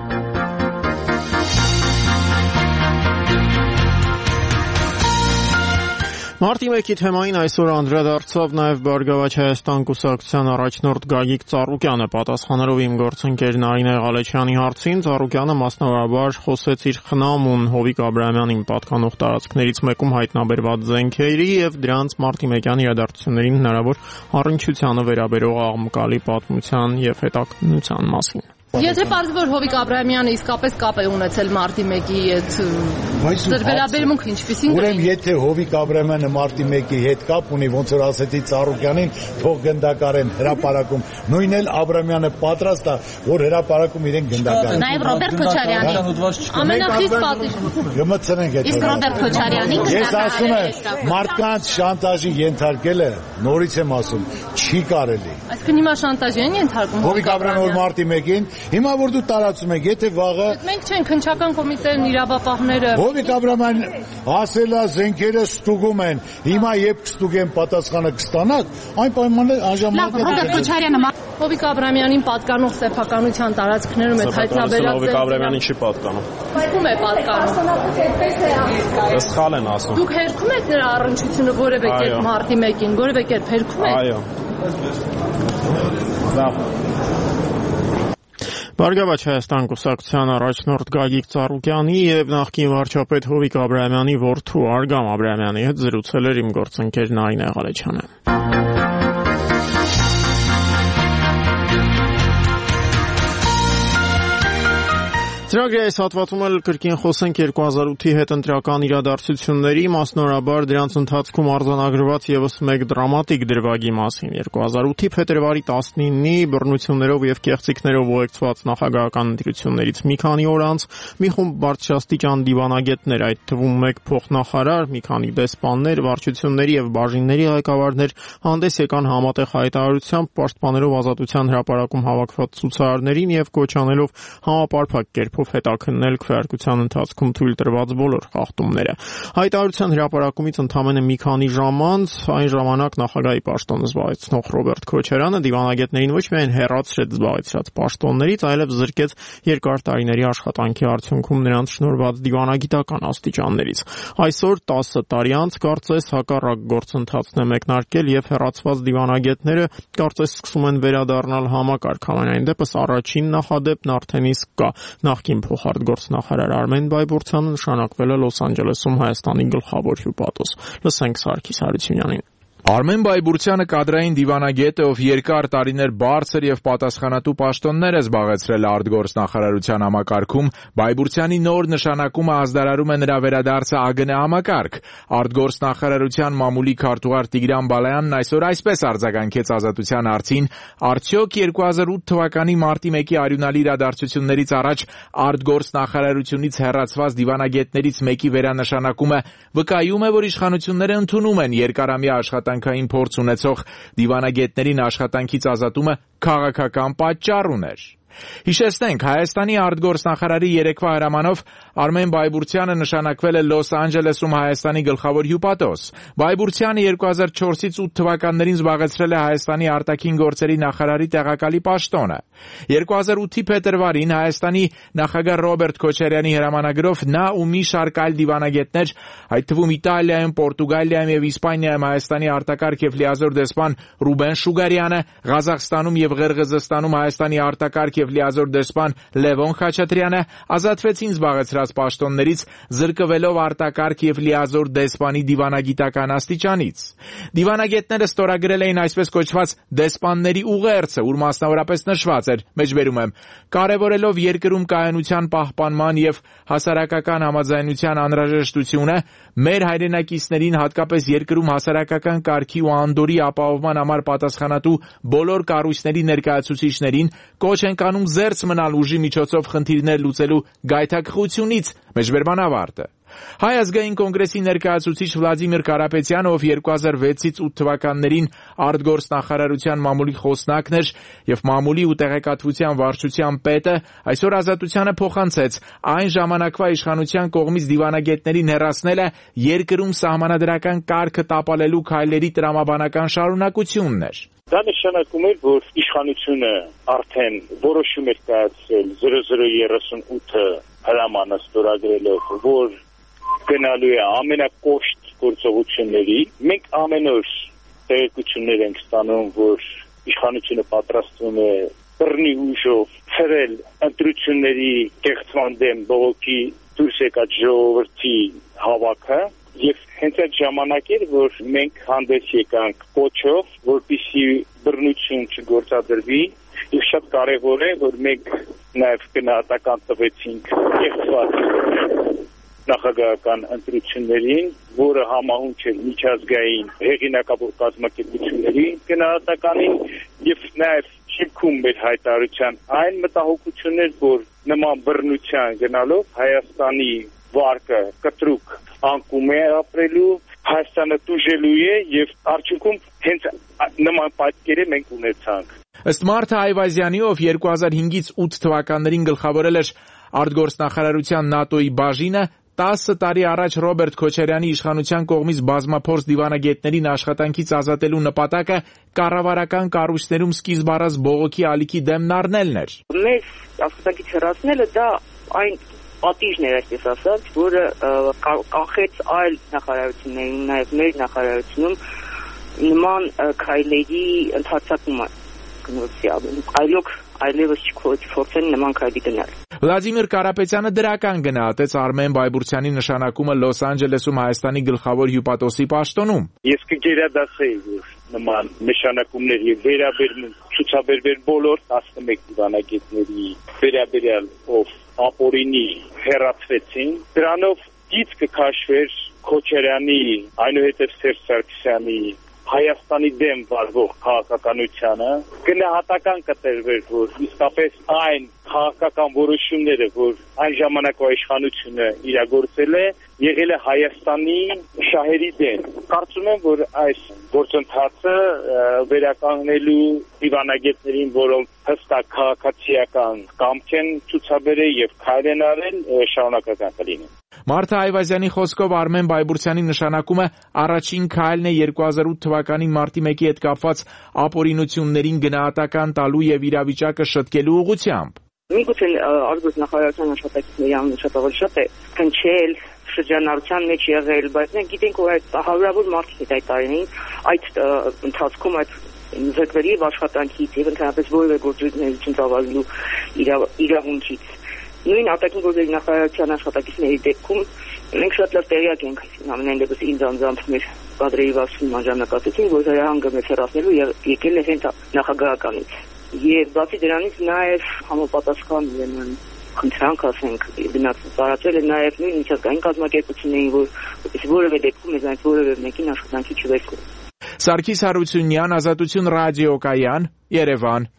Մարտի 1-ի թեմային այսօր անդրադարձավ նաև Բարգավաճ Հայաստան կուսակցության առաջնորդ Գագիկ Ծառուկյանը, պատասխանելով իմ գործընկեր Նարինե Ղալեչյանի հարցին, Ծառուկյանը մասնավորաբար խոսեց իր խնամուն Հովիկ Աբրահամյանին պատկանող տարածքներից մեկում հայտնաբերված զենքերի եւ դրանց մարտի 1-յան իրադարձություններին հնարավոր առնչությանը վերաբերող աղմկալի պատմության եւ հետաքննության մասին։ Եթե պարզվի որ Հովիկ Աբրահամյանը իսկապես կապ է ունեցել մարտի 1-ի հետ, վերաբերմունք ինչպիսին է։ Ուրեմն եթե Հովիկ Աբրահամյանը մարտի 1-ի հետ կապ ունի, ոնց որ ասեցի Ծառուկյանին, թող գնդակարեն հրապարակում, նույնն էլ Աբրահամյանը պատրաստ է, որ հրապարակում իրեն գնդակարեն։ Նաև Ռոբերտ Քոչարյանին։ Ամենախիստ պատիժ։ Գմցնենք այդ։ Իսկ Ռոբերտ Քոչարյանին ես ասում եմ, մարդկանց շանտաժի ենթարկելը, նորից եմ ասում, չի կարելի։ Այսինքն հիմա շանտաժի են ենթարկում Հովիկ Աբրահամյանը մարտի 1-ին Հիմա որ դու տարածում ես, եթե վաղը մենք չենք քննչական կոմիտեն իրավապահները Հովիկ Աբրահամյանն ասել է զենքերը ստուգում են։ Հիմա երբ կստուգեն պատասխանը կստանաք, այն պայմանները անժամանակ Ռոբերտ Քոչարյանը Հովիկ Աբրահամյանին պատկանող սեփականության տարածքներում է հայտնաբերած Հովիկ Աբրահամյանին չի պատկանում։ Ում է պատկանում։ Ըստ խալ են ասում։ Դուք հերքում եք նրա առնչությունը որևէ կերպ մարտի 1-ին, որևէ կերպ հերքում եք։ Այո։ Լավ։ Բարգավաճ Հայաստան կուսակցության առաջնորդ Գագիկ Ծառուկյանի եւ նախկին վարչապետ Հովիկ Աբրահամյանի որդու Արգամ Աբրահամյանի հետ զրուցել էր իմ գործընկեր Նարինե Ղալեչյանը։ Ծրագրի այս հատվածում էլ կրկին խոսենք 2008-ի հետ ընտրական իրադարձությունների, մասնորաբար դրանց ընթացքում արձանագրված եւս մեկ դրամատիկ դրվագի մասին։ 2008-ի փետրվարի 19-ի բռնություններով եւ կեղծիքներով ուղեկցված նախագահական ընտրություններից մի քանի օր անց մի խումբ բարձրաստիճան դիվանագետներ, այդ թվում մեկ փոխնախարար, մի քանի դեսպաններ, վարչությունների եւ բաժինների ղեկավարներ հանդես եկան համատեղ հայտարարությամբ, պաշտպանելով Ազատության հրապարակում հավաքված ցուցարարներին եւ կոչ անելով համապարփակ կերպով հետաքննել քվեարկության ընթացքում թույլ տրված բոլոր խախտումները։ Հայտարարության հրապարակումից ընդամենը մի քանի ժամ անց այն ժամանակ նախագահի պաշտոնը զբաղեցնող Ռոբերտ Քոչարյանը դիվանագետներին ոչ միայն հեռացրեց զբաղեցրած պաշտոններից, այլև զրկեց երկար տարիների աշխատանքի արդյունքում նրանց շնորհված դիվանագիտական աստիճաններից։ Այսօր 10 տարի անց կարծես հակառակ գործընթացն է մեկնարկել եւ հեռացված դիվանագետները կարծես սկսում են վերադառնալ համակարգ, համենայն դեպս առաջին նախադեպն արդեն իսկ կա։ Նախկին փոխարտգործնախարար Արմեն Բայբուրցյանը նշանակվել է Լոս Անջելեսում Հայաստանի գլխավոր հյուպատոս։ Լսենք Սարգիս Հարությունյանին։ Արմեն Բայբուրցյանը կադրային դիվանագետ է, ով երկար տարիներ բարձր եւ պատասխանատու պաշտոններ է զբաղեցրել արտգործնախարարության համակարգում։ Բայբուրցյանի նոր նշանակումը ազդարարում է նրա վերադարձը ԱԳՆ համակարգ։ Արտգործնախարարության մամուլի քարտուղար Տիգրան Բալայանն այսօր այսպես արձագանքեց Ազատության հարցին. արդյոք 2008 թվականի մարտի 1-ի արյունալի իրադարձություններից առաջ արտգործնախարարությունից հեռացված դիվանագետներից մեկի վերանշանակումը վկայում է, որ իշխանությունները ընդունում են երկարամյա աշխատանքային փորձ ունեցող դիվանագետներին աշխատանքից ազատումը քաղաքական պատճառ ուներ։ Հիշեցնենք, Հայաստանի արտգործնախարարի երեկվա հրամանով Արմեն Բայբուրցյանը նշանակվել է Լոս Անջելեսում Հայաստանի գլխավոր հյուպատոս։ Բայբուրցյանը 2004-ից 8 թվականներին զբաղեցրել է Հայաստանի արտաքին գործերի նախարարի տեղակալի պաշտոնը։ 2008-ի փետրվարին Հայաստանի նախագահ Ռոբերտ Քոչարյանի հրամանագրով նա ու մի շարք այլ դիվանագետներ, այդ թվում Իտալիայում, Պորտուգալիայում եւ Իսպանիայում Հայաստանի արտակարգ եւ լիազոր դեսպան Ռուբեն Շուգարյանը, Ղազախստանում եւ Ղրղըզստանում Հայաստանի արտակարգ եւ լիազոր դեսպան Լևոն Խաչատրյանը ազատվեցին զբաղեցրած պաշտոններից, զրկվելով արտակարգ եւ լիազոր դեսպանի դիվանագիտական աստիճանից։ Դիվանագետները ստորագրել էին այսպես կոչված դեսպանների ուղերձը, ուր մասնավորապես նշված էր. մեջբերում եմ, կարևորելով երկրում կայունության պահպանման եւ հասարակական համաձայնության անհրաժեշտությունը, մեր հայրենակիցներին, հատկապես երկրում հասարակական կարգի ու անդորրի ապահովման համար պատասխանատու բոլոր կառույցների ներկայացուցիչներին կոչ ենք անում զերծ մնալ ուժի միջոցով խնդիրներ լուծելու գայթակղությունից, մեջբերման ավարտը։ Հայ ազգային կոնգրեսի ներկայացուցիչ Վլադիմիր Կարապետյանը, ով 2006-ից 8 թվականներին արտգործնախարարության մամուլի խոսնակն էր եւ մամուլի ու տեղեկատվության վարչության պետը, այսօր Ազատությանը փոխանցեց այն ժամանակվա իշխանության կողմից դիվանագետներին հեռացնելը երկրում սահմանադրական կարգը տապալելու քայլերի տրամաբանական շարունակությունն էր։ Դա նշանակում է, որ իշխանությունը արդեն որոշում էր կայացրել 0038 հրամանը ստորագրելով, որ գնալու է ամենակոշտ գործողությունների։ Մենք ամեն օր տեղեկություններ ենք ստանում, որ իշխանությունը պատրաստվում է բռնի ուժով ցրել ընտրությունների կեղծման դեմ բողոքի դուրս եկած ժողովրդի հավաքը։ Եվ հենց այդ ժամանակ էր, որ մենք հանդես եկանք կոչով, որպեսզի բռնություն չգործադրվի, եւ շատ կարեւոր է, որ մենք նաեւ գնահատական տվեցինք կեղծված նախագահական ընտրություններին, որը համահունչ է միջազգային հեղինակավոր կազմակերպությունների գնահատականին եւ նաեւ շիքում մեր հայտարարության այն մտահոգություններ, որ նման բռնության գնալով Հայաստանի վարկը կտրուկ անկում է ապրելու, Հայաստանը տուժելու է եւ արդյունքում հենց նման պատկերը մենք ունեցանք։ Ըստ Մարթա Այվազյանի, ով 2005-ից 8 թվականներին գլխավորել էր արտգործնախարարության ՆԱՏՕ-ի բաժինը, 10 տարի առաջ Ռոբերտ Քոչարյանի իշխանության կողմից բազմափորձ դիվանագետներին աշխատանքից ազատելու նպատակը կառավարական կառույցներում սկիզբ առած բողոքի ալիքի դեմն առնելն էր։ Մեզ աշխատանքից հեռացնելը դա այն պատիժն էր, այսպես ասած, որը կանխեց այլ նախարարություններում, նաև մեր նախարարությունում նման քայլերի ընդհանրացումը գնոցի այլոք այլևս չփորձեն նման քայլի գնալ։ Վլադիմիր Կարապետյանը դրական գնահատեց Արմեն Բայբուրցյանի նշանակումը Լոս Անջելեսում Հայաստանի գլխավոր հյուպատոսի պաշտոնում։ Ես կգերադասեի, որ նման նշանակումներ եւ վերաբերմունք ցուցաբերվեր բոլոր 11 դիվանագետների վերաբերյալ ով ապօրինի հերացվեցին, դրանով դից կքաշվեր Քոչարյանի, այնուհետև Սերժ Սարգսյանի Հայաստանի դեմ վարվող քաղաքականությանը, գնահատական կտրվեր, որ իսկապես այն քաղաքական որոշումները, որ այն ժամանակվա իշխանությունը իրագործել է, եղել է Հայաստանի շահերի դեմ։ Կարծում եմ, որ այս գործընթացը վերականգնելու դիվանագետներին, որոնք հստակ քաղաքացիական կամք են ցուցաբերել եւ քայլ են արել, շարունակական կլինի։ Մարթա Այվազյանի խոսքով Արմեն Բայբուրցյանի նշանակումը առաջին քայլն է 2008 թվականի մարտի 1-ի հետ կապված ապօրինություններին գնահատական տալու եւ իրավիճակը շտկելու ուղղությամբ։ Միգուցե արտգործնախարարության աշխատակիցների անունը շատ ավելի շատ է քնչել շրջանառության մեջ եղել, բայց մենք գիտենք, որ այդ հարյուրավոր մարդիկ այդ տարիներին այդ ընթացքում այդ զրկվելի աշխատանքից եւ ընդհանրապես որևէ գործունեություն ծավալելու իրավունքից նույն արտաքին գործերի նախարարության աշխատակիցների դեպքում մենք շատ լավ տեղյակ ենք, ամենայն դեպս ինձ անձամբ մեր պատրեիվացում անջանակացություն, որ հրահանգը մեծ հեռացնելու եկել է հենց նախագահականից։ Եվ բացի դրանից նաև համապատասխան ուրեմն խնդրանք, ասենք, գնաց տարածել է նաև նույն միջազգային կազմակերպություններին, որ որևէ դեպքում մեզ այդ որևէ մեկին աշխատանքի չվերցնի։ Սարգիս Հարությունյան, Ազատություն ռադիոկայան, Երևան։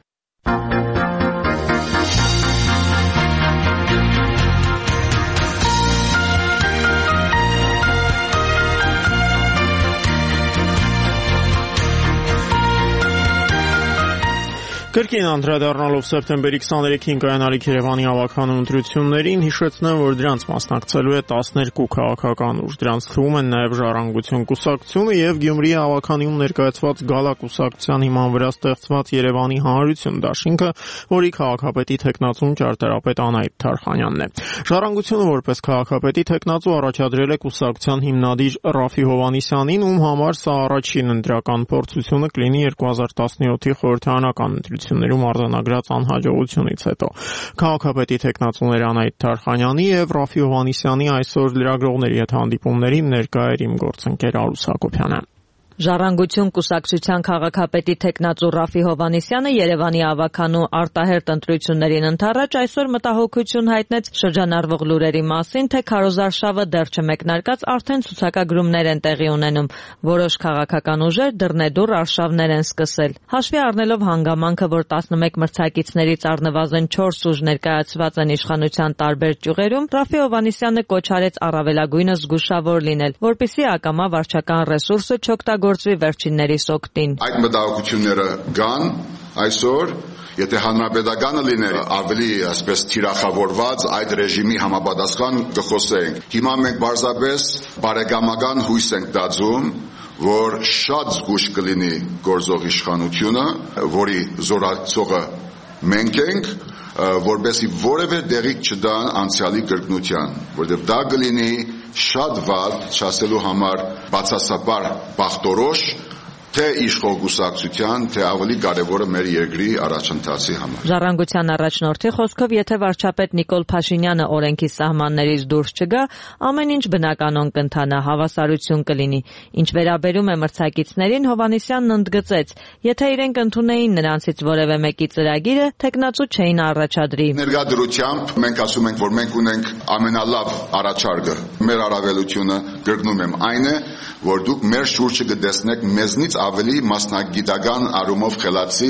Կրկին անդրադառնալով սեպտեմբերի 23-ին կայանալիք Երևանի ավականու ընտրություններին, հիշեցնեմ, որ դրանց մասնակցելու է 12 քաղաքական ուժ։ Դրանց թվում են նաև Ժառանգություն կուսակցությունը եւ Գյումրիի ավականիում ներկայացված Գալա կուսակցության հիման վրա ստեղծված Երևանի Հանրություն դաշինքը, որի քաղաքապետի թեկնածուն ճարտարապետ Անահիտ Թարխանյանն է։ Ժառանգությունը որպես քաղաքապետի թեկնածու առաջադրել է կուսակցության հիմնադիր Ռաֆի Հովհաննիսյանին, ում համար սա առաջին ընտրական փորձությունը կլինի 2017-ի խորհրդարանական ընտրություններում արձանագրած անհաջողությունից հետո։ Քաղաքապետի թեկնածուներ Անահիտ Թարխանյանի եւ Ռաֆի Հովհաննիսյանի այսօր լրագրողների հետ հանդիպումներին ներկա էր իմ գործընկեր Արուս Հակոբյանը։ Ժառանգություն կուսակցության քաղաքապետի թեկնածու Ռաֆի Հովհաննիսյանը Երևանի ավականու արտահերթ ընտրություններին ընդառաջ այսօր մտահոգություն հայտնեց շրջանառվող լուրերի մասին, թե քարոզարշավը դեռ չմեկնարկած արդեն ցուցակագրումներ են տեղի ունենում։ Որոշ քաղաքական ուժեր դռնեդուռ արշավներ են սկսել։ Հաշվի առնելով հանգամանքը, որ 11 մրցակիցներից առնվազն 4 ուժ ներկայացված են իշխանության տարբեր ճյուղերում, Ռաֆի Հովհաննիսյանը կոչ արեց առավելագույնս զգուշավոր լինել, որպեսզի ակամա վարչական ռեսուրսը չօգտագործվի վերջիններիս օգտին։ Այդ մտահոգությունները կան այսօր, եթե հանրապետականը լիներ ավելի այսպես թիրախավորված այդ ռեժիմի համապատասխան կխոսենք։ Հիմա մենք պարզապես բարեկամական հույս ենք տածում, որ շատ զգուշ կլինի գործող իշխանությունը, որի զորացողը մենք ենք, որպեսզի որևէ դեղիկ չտան անցյալի կրկնության, որտեղ դա կլինի շատ վատ, չասելու համար բացասաբար բախտորոշ, թե իշխող կուսակցության, թե ավելի կարևորը մեր երկրի առաջընթացի համար։ Ժառանգության առաջնորդի խոսքով, եթե վարչապետ Նիկոլ Փաշինյանը օրենքի սահմաններից դուրս չգա, ամեն ինչ բնականon կընթանա, հավասարություն կլինի։ Ինչ վերաբերում է մրցակիցներին, Հովհաննիսյանն ընդգծեց, եթե իրենք ընդունեին նրանցից որևէ մեկի ծրագիրը, թեկնածու չէին առաջադրի։ Ներկա դրությամբ մենք ասում ենք, որ մենք ունենք ամենալավ առաջարկը։ Մեր առավելությունը, կրկնում եմ, այն է, որ դուք մեր շուրջը կտեսնեք մեզնից ավելի մասնագիտական առումով խելացի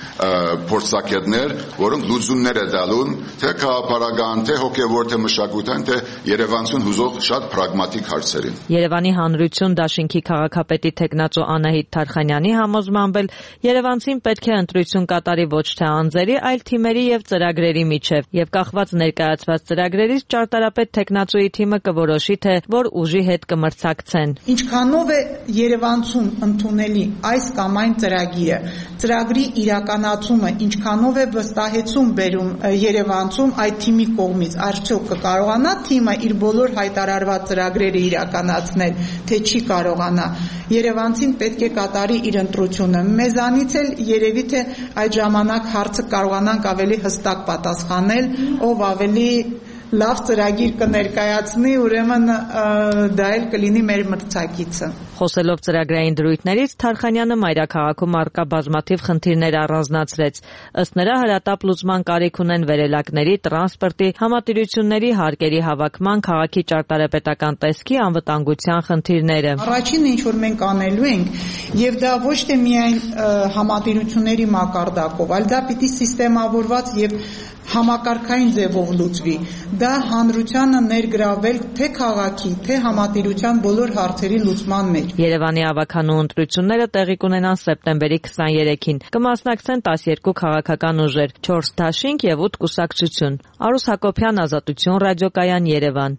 փորձագետներ, որոնք լուծումներ է տալուն, թե քաղաքապարական, թե հոգևոր, թե մշակութային, թե երևանցուն հուզող շատ պրագմատիկ հարցերին։ Երևանի Հանրություն դաշինքի քաղաքապետի թեկնածու Անահիտ Թարխանյանի համոզմամբ էլ Երևանցին պետք է ընտրություն կատարի ոչ թե անձերի, այլ թիմերի եւ ծրագրերի միջև, եւ կախված ներկայացված ծրագրերից ճարտարապետ թեկնածուի թիմը կորոշի, թե որ ուժի հետ կմրցակցեն։ Ինչքանով է Երևանցուն ընդունելի այս կամ այն ծրագիրը, ծրագրի իրականացումը ինչքանով է վստահեցում բերում Երևանցում այդ թիմի կողմից, արդյոք կկարողանա թիմը իր բոլոր հայտարարված ծրագրերը իրականացնել, թե չի կարողանա։ Երևանցին պետք է կատարի իր ընտրությունը։ Մեզանից էլ երևի թե այդ ժամանակ հարցը կարողանանք ավելի հստակ պատասխանել, ով ավելի լավ ծրագիր կներկայացնի, ուրեմն դա էլ կլինի մեր մրցակիցը։ Խոսելով ծրագրային դրույթներից, Թարխանյանը մայրաքաղաքում առկա բազմաթիվ խնդիրներ առանձնացրեց։ Ըստ նրա, հրատապ լուծման կարիք ունեն վերելակների, տրանսպորտի, համատիրությունների, հարկերի հավաքման, քաղաքի ճարտարապետական տեսքի, անվտանգության խնդիրները։ Առաջինը, ինչ որ մենք անելու ենք, եւ դա ոչ թե միայն համատիրությունների մակարդակով, այլ դա պիտի սիստեմավորված եւ համակարգային ձևով լուծվի։ Դա հանրությանը ներգրավել թե քաղաքի, թե համատիրության բոլոր հարցերի լուծման մեջ։ Երևանի ավականու ընտրությունները տեղի կունենան սեպտեմբերի 23-ին։ Կմասնակցեն 12 քաղաքական ուժեր, 4 դաշինք եւ 8 կուսակցություն։ Արուս Հակոբյան, Ազատություն ռադիոկայան, Երևան։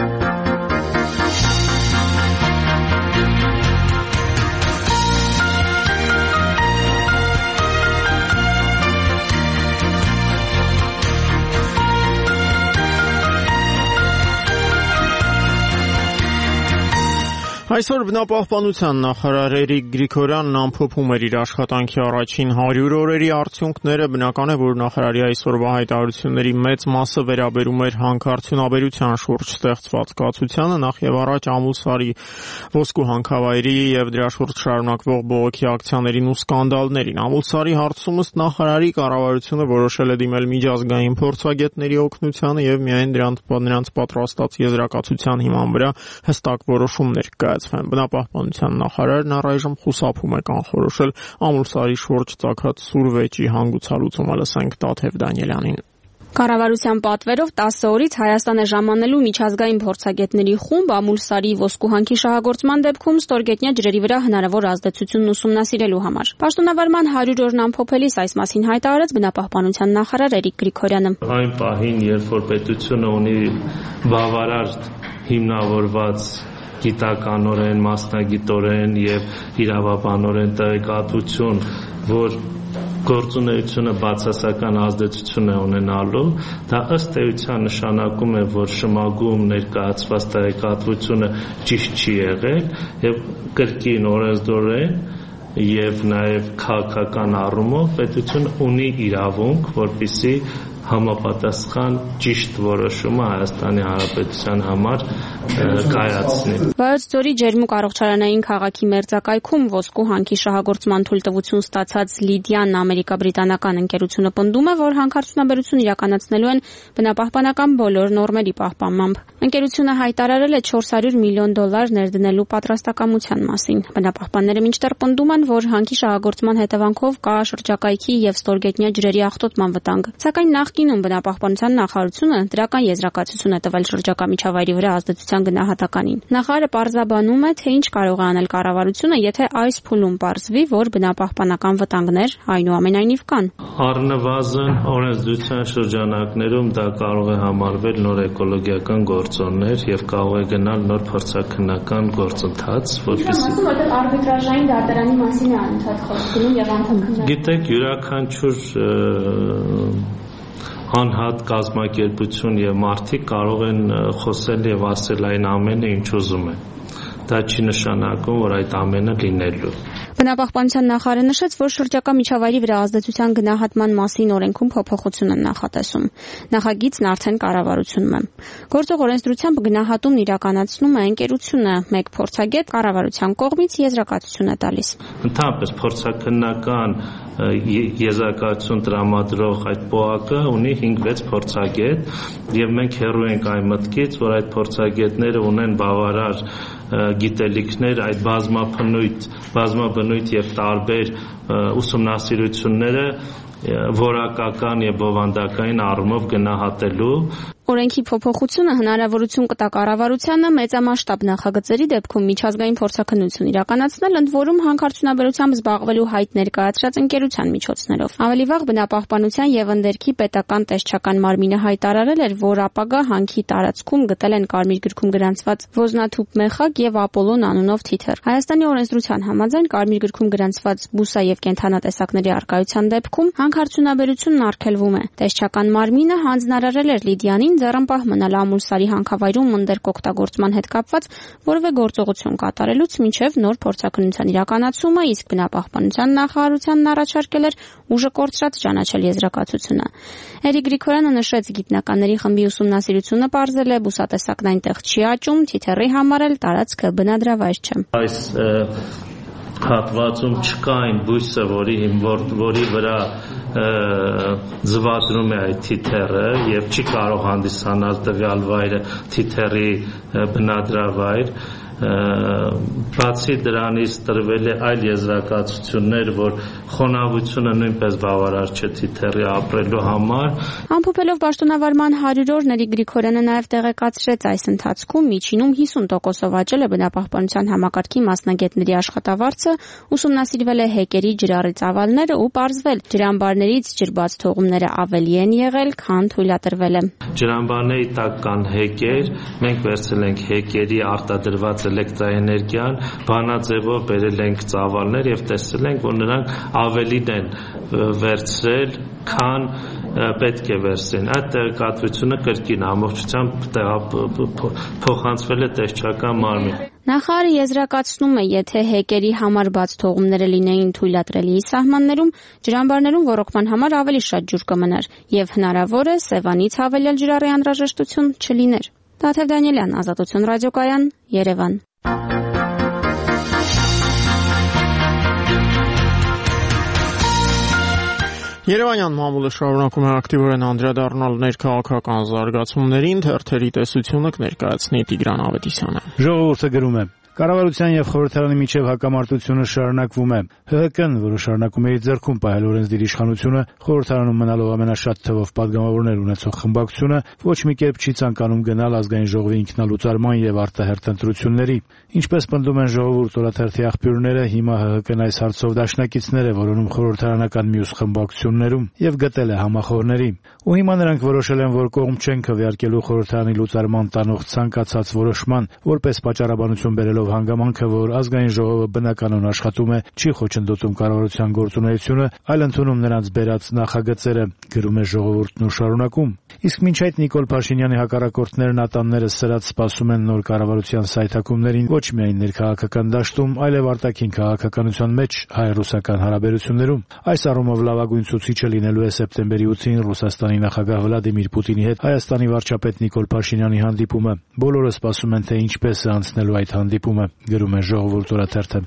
Այսօր բնապահպանության նախարար Էրիկ Գրիգորյանն ամփոփում էր իր աշխատանքի առաջին 100 օրերի արդյունքները։ Բնական է, որ նախարարի այսօրվա հայտարարությունների մեծ մասը վերաբերում էր հանքարդյունաբերության շուրջ ստեղծված կացությանը, նախ եւ առաջ Ամուլսարի ոսկու հանքավայրի եւ դրա շուրջ շարունակվող բողոքի ակցիաներին ու սկանդալներին։ Ամուլսարի հարցում ըստ նախարարի կառավարությունը որոշել է դիմել միջազգային փորձագետների օգնությանը եւ միայն նրանց պատրաստած եզրակացության հիման վրա հստակ որոշումներ կայացվեն։ Բնապահպանության նախարարն առայժմ խուսափում է կանխորոշել Ամուլսարի շուրջ ծագած սուր վեճի հանգուցալուծումը։ Լսենք Տաթև Դանիելյանին։ Կառավարության պատվերով 10 օրից Հայաստան է ժամանելու միջազգային փորձագետների խումբ Ամուլսարի ոսկու հանքի շահագործման դեպքում ստորգետնյա ջրերի վրա հնարավոր ազդեցությունն ուսումնասիրելու համար։ Պաշտոնավարման 100 օրն ամփոփելիս այս մասին հայտարարեց բնապահպանության նախարար Էրիկ Գրիգորյանը։ Այն պահին, երբ որ պետությունը ունի բավարար հիմնավորված գիտականորեն, մասնագիտորեն եւ իրավաբանորեն տեղեկատվություն, որ գործունեությունը բացասական ազդեցություն է ունենալու, դա ըստ էության նշանակում է, որ շմագում ներկայացված տեղեկատվությունը ճիշտ չի եղել եւ կրկին օրենսդրորեն եւ նաեւ քաղաքական առումով պետությունը ունի իրավունք, որպեսզի համապատասխան ճիշտ որոշումը Հայաստանի Հանրապետության համար կայացնի։ Վայոց ձորի ջերմուկ առողջարանային քաղաքի մերձակայքում ոսկու հանքի շահագործման թույլտվություն ստացած Լիդիան ամերիկա-բրիտանական ընկերությունը պնդում է, որ հանքարդյունաբերություն իրականացնելու են բնապահպանական բոլոր նորմերի պահպանմամբ։ Ընկերությունը հայտարարել է $400 միլիոն ներդնելու պատրաստակամության մասին։ Բնապահպանները մինչդեռ պնդում են, որ հանքի շահագործման հետևանքով կա շրջակայքի եւ ստորգետնյա ջրերի աղտոտման վտանգ։ Սակայն նախկինում բնապահպանության նախարարությունը դրական եզրակացություն է տվել շրջակա միջավայրի վրա ազդեցության գնահատականին։ Նախարարը պարզաբանում է, թե ինչ կարող է անել կառավարությունը, եթե այս փուլում պարզվի, որ բնապահպանական վտանգներ այնուամենայնիվ կան։ Առնվազն օրենսդրության շրջանակներում դա կարող է համարվել նոր էկոլոգիական գործոններ եւ կարող է գնալ նոր փորձաքննական գործընթաց, որպեսզի որտեղ արբիտրաժային դատարանի մասին է անընդհատ խոսք գնում եւ անդամքննարկում։ Գիտեք, յուրաքանչյուր անհատ կազմակերպություն եւ մարդիկ կարող են խոսել եւ ասել այն ամենը, ինչ ուզում են։ Դա չի նշանակում, որ այդ ամենը լինելու։ Բնապահպանության նախարարը նշեց, որ շրջակա միջավայրի վրա ազդեցության գնահատման մասին օրենքում փոփոխություն են նախատեսում։ Նախագիծն արդեն կառավարությունում է։ Գործող օրենսդրությամբ գնահատումն իրականացնում է ընկերությունը, մեկ փորձագետ կառավարության կողմից եզրակացություն է տալիս։ Ընդհանրապես փորձաքննական եզրակացություն տրամադրող այդ ՊՕԱԿ-ը ունի 5-6 փորձագետ եւ մենք հեռու ենք այն մտքից, որ այդ փորձագետները ունեն բավարար գիտելիքներ այդ բազմաբնույթ եւ տարբեր ուսումնասիրությունները որակական եւ բովանդակային առումով գնահատելու։ Օրենքի փոփոխությունը հնարավորություն կտա կառավարությանը մեծամասշտաբ նախագծերի դեպքում միջազգային փորձաքննություն իրականացնել, ընդ որում հանքարդյունաբերությամբ զբաղվելու հայտ ներկայացրած ընկերության միջոցներով։ Ավելի վաղ բնապահպանության եւ ընդերքի պետական տեսչական մարմինը հայտարարել էր, որ ապագա հանքի տարածքում գտել են Կարմիր գրքում գրանցված ոզնաթուփ մեխակ եւ ապոլոն անունով թիթեռ։ Հայաստանի օրենսդրության համաձայն Կարմիր գրքում գրանցված բուսա եւ կենդանատեսակների առկայության դեպքում հանքարդյունաբերությունն արգելվում է։ Տեսչական մարմինը հանձնարարել էր Լիդիանին ձեռնպահ մնալ Ամուլսարի հանքավայրում ընդերք օգտագործման հետ կապված որևէ գործողություն կատարելուց մինչև նոր փորձաքննության իրականացումը, իսկ բնապահպանության նախարարությանն առաջարկել էր ուժը կորցրած ճանաչել եզրակացությունը։ Էրիկ Գրիգորյանը նշեց, գիտնականների խմբի ուսումնասիրությունը պարզել է բուսատեսակն այնտեղ չի աճում, թիթեռի համար էլ տարածքը բնադրավայր չէ։ Այս հատվածում չկա այն բույսը, որի վրա զվարճում է այդ թիթեռը եւ չի կարող հանդիսանալ տվյալ վայրը թիթեռի բնադրավայր։ Բացի դրանից տրվել է այլ եզրակացություններ, որ խոնավությունը նույնպես բավարար չէ թիթեռի ապրելու համար։ Ամփոփելով պաշտոնավարման 100 օրների Գրիգորյանը նաև տեղեկացրեց, այս ընթացքում միջինում 50%-ով աճել է բնապահպանության համակարգի մասնագետների աշխատավարձը, ուսումնասիրվել է հեկերի ջրառի ծավալները ու պարզվել ջրամբարներից ջրբաց թողումները ավելի են եղել, քան թույլատրվել է։ Ջրամբարների տակ կան հեկեր, մենք վերցրել ենք հեկերի արտադրված էլեկտրաէներգիան, բանաձևով բերել ենք ծավալներ եւ տեսել ենք, որ նրանք ավելին են վերցրել, քան պետք է վերցրեն։ Այդ տեղեկատվությունը կրկին ամբողջությամբ փոխանցվել է տեսչական մարմին։ Նախարարը եզրակացնում է, եթե հեկերի համար բաց թողումները լինեին թույլատրելի սահմաններում, ջրամբարներում ոռոգման համար ավելի շատ ջուր կմնար եւ հնարավոր է Սևանից հավելյալ ջրառի անհրաժեշտություն չլիներ։ Տաթև Դանիելյան, Ազատություն ռադիոկայան, Երևան։ Երևանյան մամուլը շարունակում է ակտիվորեն անդրադառնալ ներքաղաքական զարգացումներին, թերթերի տեսությունը կներկայացնի Տիգրան Ավետիսյանը։ Ժողովուրդը գրում է. Կառավարության եւ խորհրդարանի միջև հակամարտությունը շարունակվում է։ ՀՀԿ-ն, որը շարունակում է իր ձեռքում պահել օրենսդիր իշխանությունը, խորհրդարանում մնալով ամենաշատ թվով падգամավորներ ունեցող խմբակցությունը, ոչ մի կերպ չի ցանկանում գնալ ազգային ժողովի ինքնալուծարման եւ արտահերթ ընտրությունների։ Ինչպես պնդում են ժողովուրդ օրաթերթի աղբյուրները, հիմա ՀՀԿ-ն այս հարցով դաշնակիցներ է որոնում խորհրդարանական մյուս խմբակցություններում եւ գտել է համախոհների։ Ու հիմա նրանք որոշել են, որ կողմ չեն քվեարկելու խորհրդարանի լուծարման տանող ցանկացած որոշման, որպես պատճառաբանություն բերելով հանգամանքը, որ ազգային ժողովը բնականon աշխատում է, չի խոչընդոտում կառավարության գործունեությունը, այլ ընդունում նրանց բերած նախագծերը, գրում է ժողովուրդն ու շարունակում։ Իսկ մինչ այդ Նիկոլ Փաշինյանի հակառակորդներն ատամները սրած սպասում են նոր կառավարության սայթաքումներին ոչ միայն ներքաղաքական դաշտում, այլև արտաքին քաղաքականության մեջ հայ-ռուսական հարաբերություններում։ Այս առումով լավագույն ցուցիչը լինելու է սեպտեմբերի 8-ին Ռուսաստանի նախագահ Վլադիմիր Պուտինի հետ Հայաստանի վարչապետ Նիկոլ Փաշինյանի հանդիպումը։ Բոլորը սպասում են, թե ինչպես է անցնելու այդ հանդիպումը, գրում է Ժողովուրդ օրաթերթը։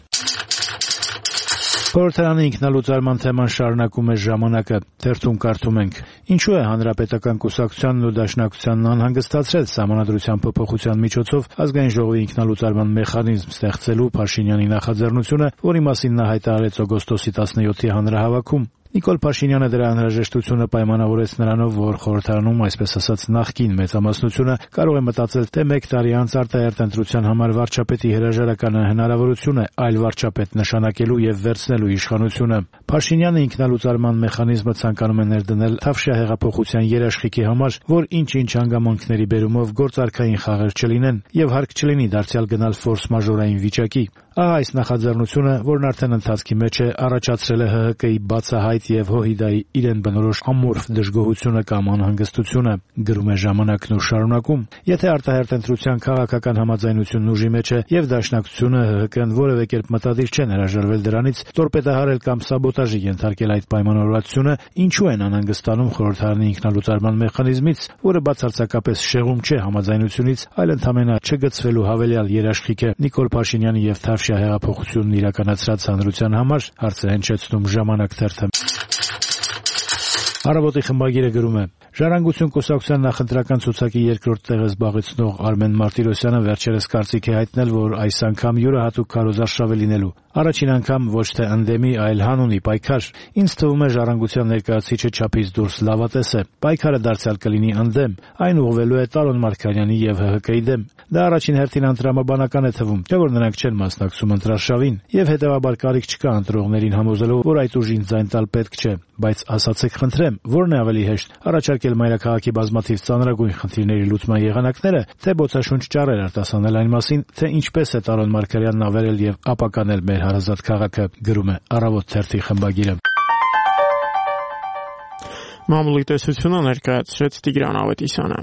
Խորհրդարանի ինքնալուծարման թեման շարունակում է ժամանակը, թերթում կարդում ենք. Ինչու է հանրապետական կուսակցությանն ու դաշնակցությանն անհանգստացրել սահմանադրության փոփոխության միջոցով ազգային ժողովի ինքնալուծարման մեխանիզմ ստեղծելու Փաշինյանի նախաձեռնությունը, որի մասին նա հայտարարեց օգոստոսի 17-ի հանրահավաքում։ Նիկոլ Փաշինյանը դրա անհրաժեշտությունը պայմանավորեց նրանով, որ խորհրդարանում, այսպես ասած, նախկին մեծամասնությունը կարող է մտածել, թե 1 տարի անց արտահերթ ընտրության համար վարչապետի հրաժարականը հնարավորություն է այլ վարչապետ նշանակելու եւ վերցնելու իշխանությունը։ Փաշինյանը ինքնալուծարման մեխանիզմը ցանկանում է ներդնել Թավշյա հեղափոխության երաշխիքի համար, որ ինչ-ինչ հանգամանքների բերումով գործարքային խաղեր չլինեն եւ հարկ չլինի դարձյալ գնալ ֆորս-մաժորային վիճակի։ Ահա այս նախաձեռնությունը, որն արդեն ընթացքի մեջ է, առաջացրել է ՀՀԿ-ի բացահայտ եւ ՀՅԴ-ի իրեն բնորոշ ամորֆ դժգոհությունը կամ անհանգստությունը, գրում է ժամանակն ու շարունակում։ Եթե արտահերթ ընտրության քաղաքական համաձայնությունն ուժի մեջ է եւ դաշնակցությունը ՀՀԿ-ն որևէ կերպ մտադիր չեն հրաժարվել դրանից, տորպեդահարել կամ սաբոտաժի ենթարկել այդ պայմանավորվածությունը, ինչու են անհանգստանում խորհրդարանի ինքնալուծարման մեխանիզմից, որը բացարձակապես շեղում չէ համաձայնությունից, այլ ընդամենը չգծվելու հավելյալ երաշխիք է Նիկոլ Փաշինյանի եւ Թավշյա հեղափոխությունն իրականացրած հանրության համար, հարցը հնչեցնում ժամանակ թերթը։ Առավոտի խմբագիրը գրում է. Ժառանգություն կուսակցության նախընտրական ցուցակի երկրորդ տեղը զբաղեցնող Արմեն Մարտիրոսյանը վերջերս կարծիք է հայտնել, որ այս անգամ յուրահատուկ քարոզարշավ է լինելու։ Առաջին անգամ ոչ թե ընդդեմի, այլ հանունի պայքար։ Ինձ թվում է ժառանգության ներկայացուցիչը չափից դուրս լավատես է։ Պայքարը դարձյալ կլինի ընդդեմ, այն ուղղվելու է Տարոն Մարգարյանի եւ ՀՀԿ-ի դեմ։ Դա առաջին հերթին անտրամաբանական է թվում, թե որ նրանք չեն մասնակցում ընտրարշավին, եւ հետեւաբար կարիք չկա ընտրողներին համոզելու, որ այդ ուժին ձայն տալ պետք չէ, բայց ասացեք խնդրեմ, որն է ավելի հեշտ՝ առաջարկել մայրաքաղաքի բազմաթիվ ծանրագույն խնդիրների լուծման եղանակները, թե բոցաշունչ ճառեր արտասանել այն մասին, թե ինչպես է Տարոն Մարգարյանն ավերել եւ ապականել մեր հարազատ քաղաքը, գրում է Առավոտ թերթի խմբագիրը։ Մամուլի տեսությունը ներկայացրեց Տիգրան Ավետիսյանը։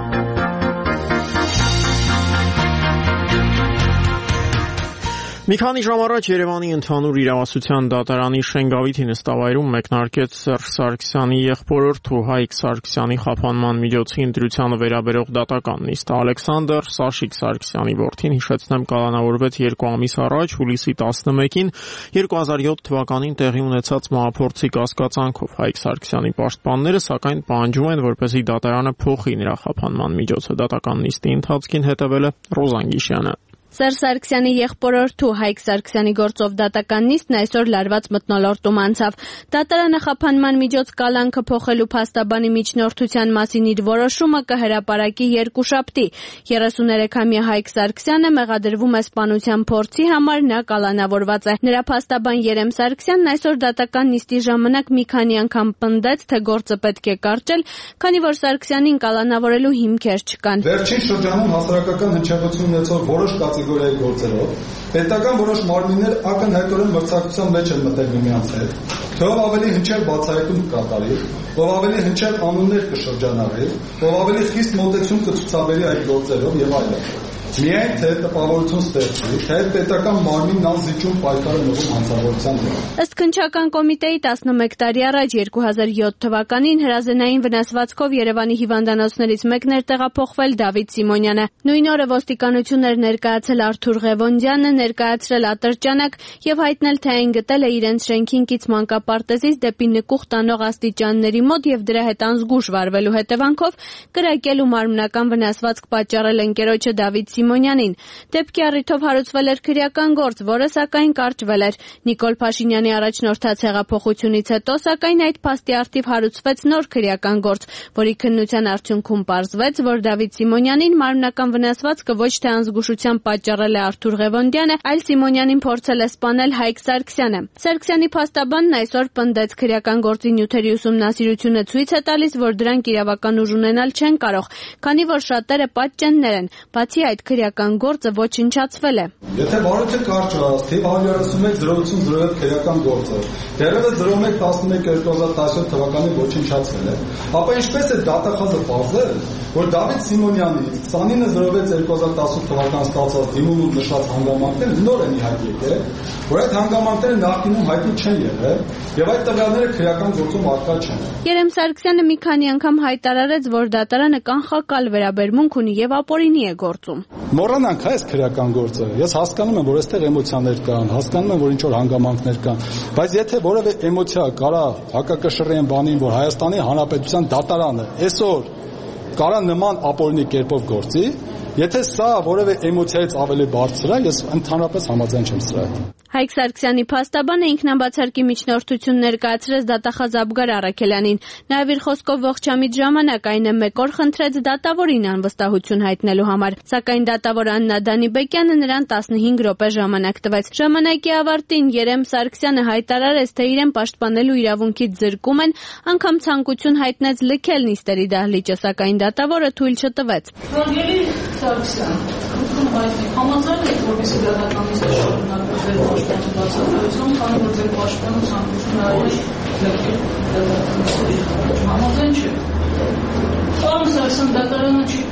Մի քանի ժամ առաջ Երևանի ընդհանուր իրավասության դատարանի Շենգավիթի նստավայրում մեկնարկեց Սերժ Սարգսյանի եղբորորդու Հայկ Սարգսյանի խափանման միջոցի ընտրությանը վերաբերող դատական նիստը։ Ալեքսանդր Սաշիկ Սարգսյանի որդին, հիշեցնեմ, կալանավորվեց 2 ամիս առաջ, հուլիսի 11-ին 2007 թվականին տեղի ունեցած մահափորձի կասկածանքով։ Հայկ Սարգսյանի պաշտպանները սակայն պահանջում են, որպեսզի դատարանը փոխի նրա խափանման միջոցը։ Դատական նիստի ընթացքին հետևել է Ռոզան Գիշյանը։ Սերժ Սարգսյանի եղբորորդու Հայկ Սարգսյանի գործով դատական նիստն այսօր լարված մթնոլորտում անցավ։ Դատարանը խափանման միջոց կալանքը փոխելու փաստաբանի միջնորդության մասին իր որոշումը կհրապարակի երկուշաբթի։ 33-ամյա Հայկ Սարգսյանը մեղադրվում է սպանության փորձի համար, նա կալանավորված է։ Նրա փաստաբան Երեմ Սարգսյանն այսօր դատական նիստի ժամանակ մի քանի անգամ պնդեց, թե գործը պետք է կարճել, քանի որ Սարգսյանին կալանավորելու հիմքեր չկան։ Վերջին շրջանում հասարակական հնչեղություն ունեցող որոշ կատեգորիայի գործերով պետական որոշ մարմիններ ակնհայտորեն մրցակցության մեջ են մտել միմյանց հետ, թե ով ավելի հնչեղ բացահայտում կկատարի, ով ավելի հնչեղ անուններ կշրջանառի, ով ավելի խիստ մոտեցում կցուցաբերի այդ գործերով եւ այլն։ Միայն թե տպավորություն ստեղծի, թե պետական մարմինն անզիջում պայքարը մղում հանցավորության դեմ։ Ըստ քննչական կոմիտեի 11 տարի առաջ 2007 թվականին հրազենային վնասվածքով Երևանի հիվանդանոցներից մեկն էր տեղափոխվել Դավիթ Սիմոնյանը։ Նույն օրը ոստիկանությունն էր ներկայացել Արթուր Ղևոնդյանը, ներկայացրել ատրճանակ եւ հայտնել, թե այն գտել է իրենց շենքին կից մանկապարտեզից դեպի նկուղ տանող աստիճանների մոտ եւ դրա հետ անզգուշ վարվելու հետևանքով կրակել ու մարմնական վնասվածք պատճառել ընկերոջը Դավիթ Սիմոնյանին։ Դեպքի առիթով հարուցվել էր քրեական գործ, որը սակայն կարճվել էր։ Նիկոլ Փաշինյանի առաջնորդած հեղափոխությունից հետո սակայն այդ փաստի առթիվ հարուցվեց նոր քրեական գործ, որի քննության արդյունքում պարզվեց, որ Դավիթ Սիմոնյանին մարմնական վնասվածքը ոչ թե անզգուշությամբ պատճառել է Արթուր Ղևոնդյանը, այլ Սիմոնյանին փորձել է սպանել Հայկ Սարգսյանը։ Սարգսյանի փաստաբանն այսօր պնդեց, քրեական գործի նյութերի ուսումնասիրությունը ցույց է տալիս, որ դրանք իրավական ուժ ունենալ չեն կարող, քանի որ շատերը պատճեններ են։ Բացի այդ, քրեական գործը ոչնչացվել է։ Եթե վարույթը կարճ թիվ 131-007 քրեական գործը դեռևս 01-11-2017 թվականին ոչնչացվել է, ապա ինչպես է դատախազը պարզել, որ Դավիթ Սիմոնյանի 29-06-2018 թվական ստացած դիմումն ու նշած հանգամանքները նոր են իհայտ եկել, որ այդ հանգամանքները նախկինում հայտնի չեն եղել եւ այդ տվյալները քրեական գործում առկա չեն։ Երեմ Սարգսյանը մի քանի անգամ հայտարարեց, որ դատարանը կանխակալ վերաբերմունք ունի եւ ապօրինի է գործում։ Մոռանանք այս քրեական գործը։ Ես հասկանում եմ, որ այստեղ էմոցիաներ կան, հասկանում եմ, որ ինչ որ հանգամանքներ կան, բայց եթե որևէ էմոցիա կարա հակակշռի այն բանին, որ Հայաստանի Հանրապետության դատարանը այսօր կարա նման ապօրինի կերպով գործի, եթե սա որևէ էմոցիայից ավելի բարձր է, ես ընդհանրապես համաձայն չեմ սրա հետ։ Հայկ Սարգսյանի փաստաբանը ինքնաբացարկի միջնորդություն ներկայացրեց դատախազ Աբգար Առաքելյանին։ Նաև իր խոսքով ողջամիտ ժամանակ այն է մեկ օր խնդրեց դատավորին անվստահություն հայտնելու համար, սակայն դատավոր Աննա Դանիբեկյանը նրան 15 րոպե ժամանակ տվեց։ Ժամանակի ավարտին Երեմ Սարգսյանը հայտարարեց, թե իրեն պաշտպանելու իրավունքից զրկում են, անգամ ցանկություն հայտնեց լքել նիստերի դահլիճը, սակայն դատավորը թույլ չտվեց։ Համաձայն եք, որպեսզի դատական նիստը շարունակվի ձեր պաշտպանի բացատրություն, քանի որ ձեր պաշտպանը ցանկություն արել լքել դատական նիստի։ Համաձայն չէ։ Պարոն Սարգսյան, դատարանը չի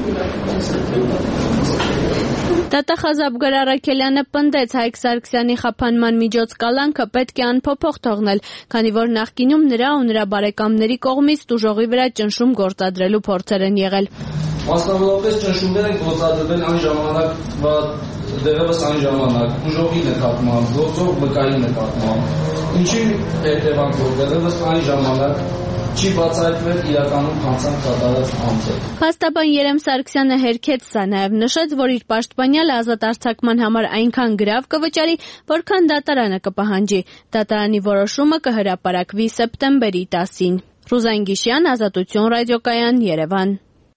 Դատախազ Աբգար Առաքելյանը պնդեց Հայկ Սարգսյանի խափանման միջոց կալանքը պետք է անփոփոխ թողնել, քանի որ նախկինում նրա ու նրա բարեկամների կողմից տուժողի վրա ճնշում գործադրելու փորձեր են եղել։ Մասնավորապես ճնշումներ են գործադրվել այն ժամանակ, դեռևս այն ժամանակ, ուժովի նկատմամբ, գործող մկայի նկատմամբ, Ինչի հետևանքով դեռևս այն ժամանակ չի բացահայտվել իրականում հանցանք կատարած անձը։ Փաստաբան Երեմ Սարգսյանը հերքեց սա, նաև նշեց, որ իր պաշտպանյալը ազատ արձակման համար այնքան գրավ կվճարի, որքան դատարանը կպահանջի։ Դատարանի որոշումը կհրապարակվի սեպտեմբերի 10-ին։ Ռուզան Գիշյան, Ազատություն ռադիոկայան, Երևան։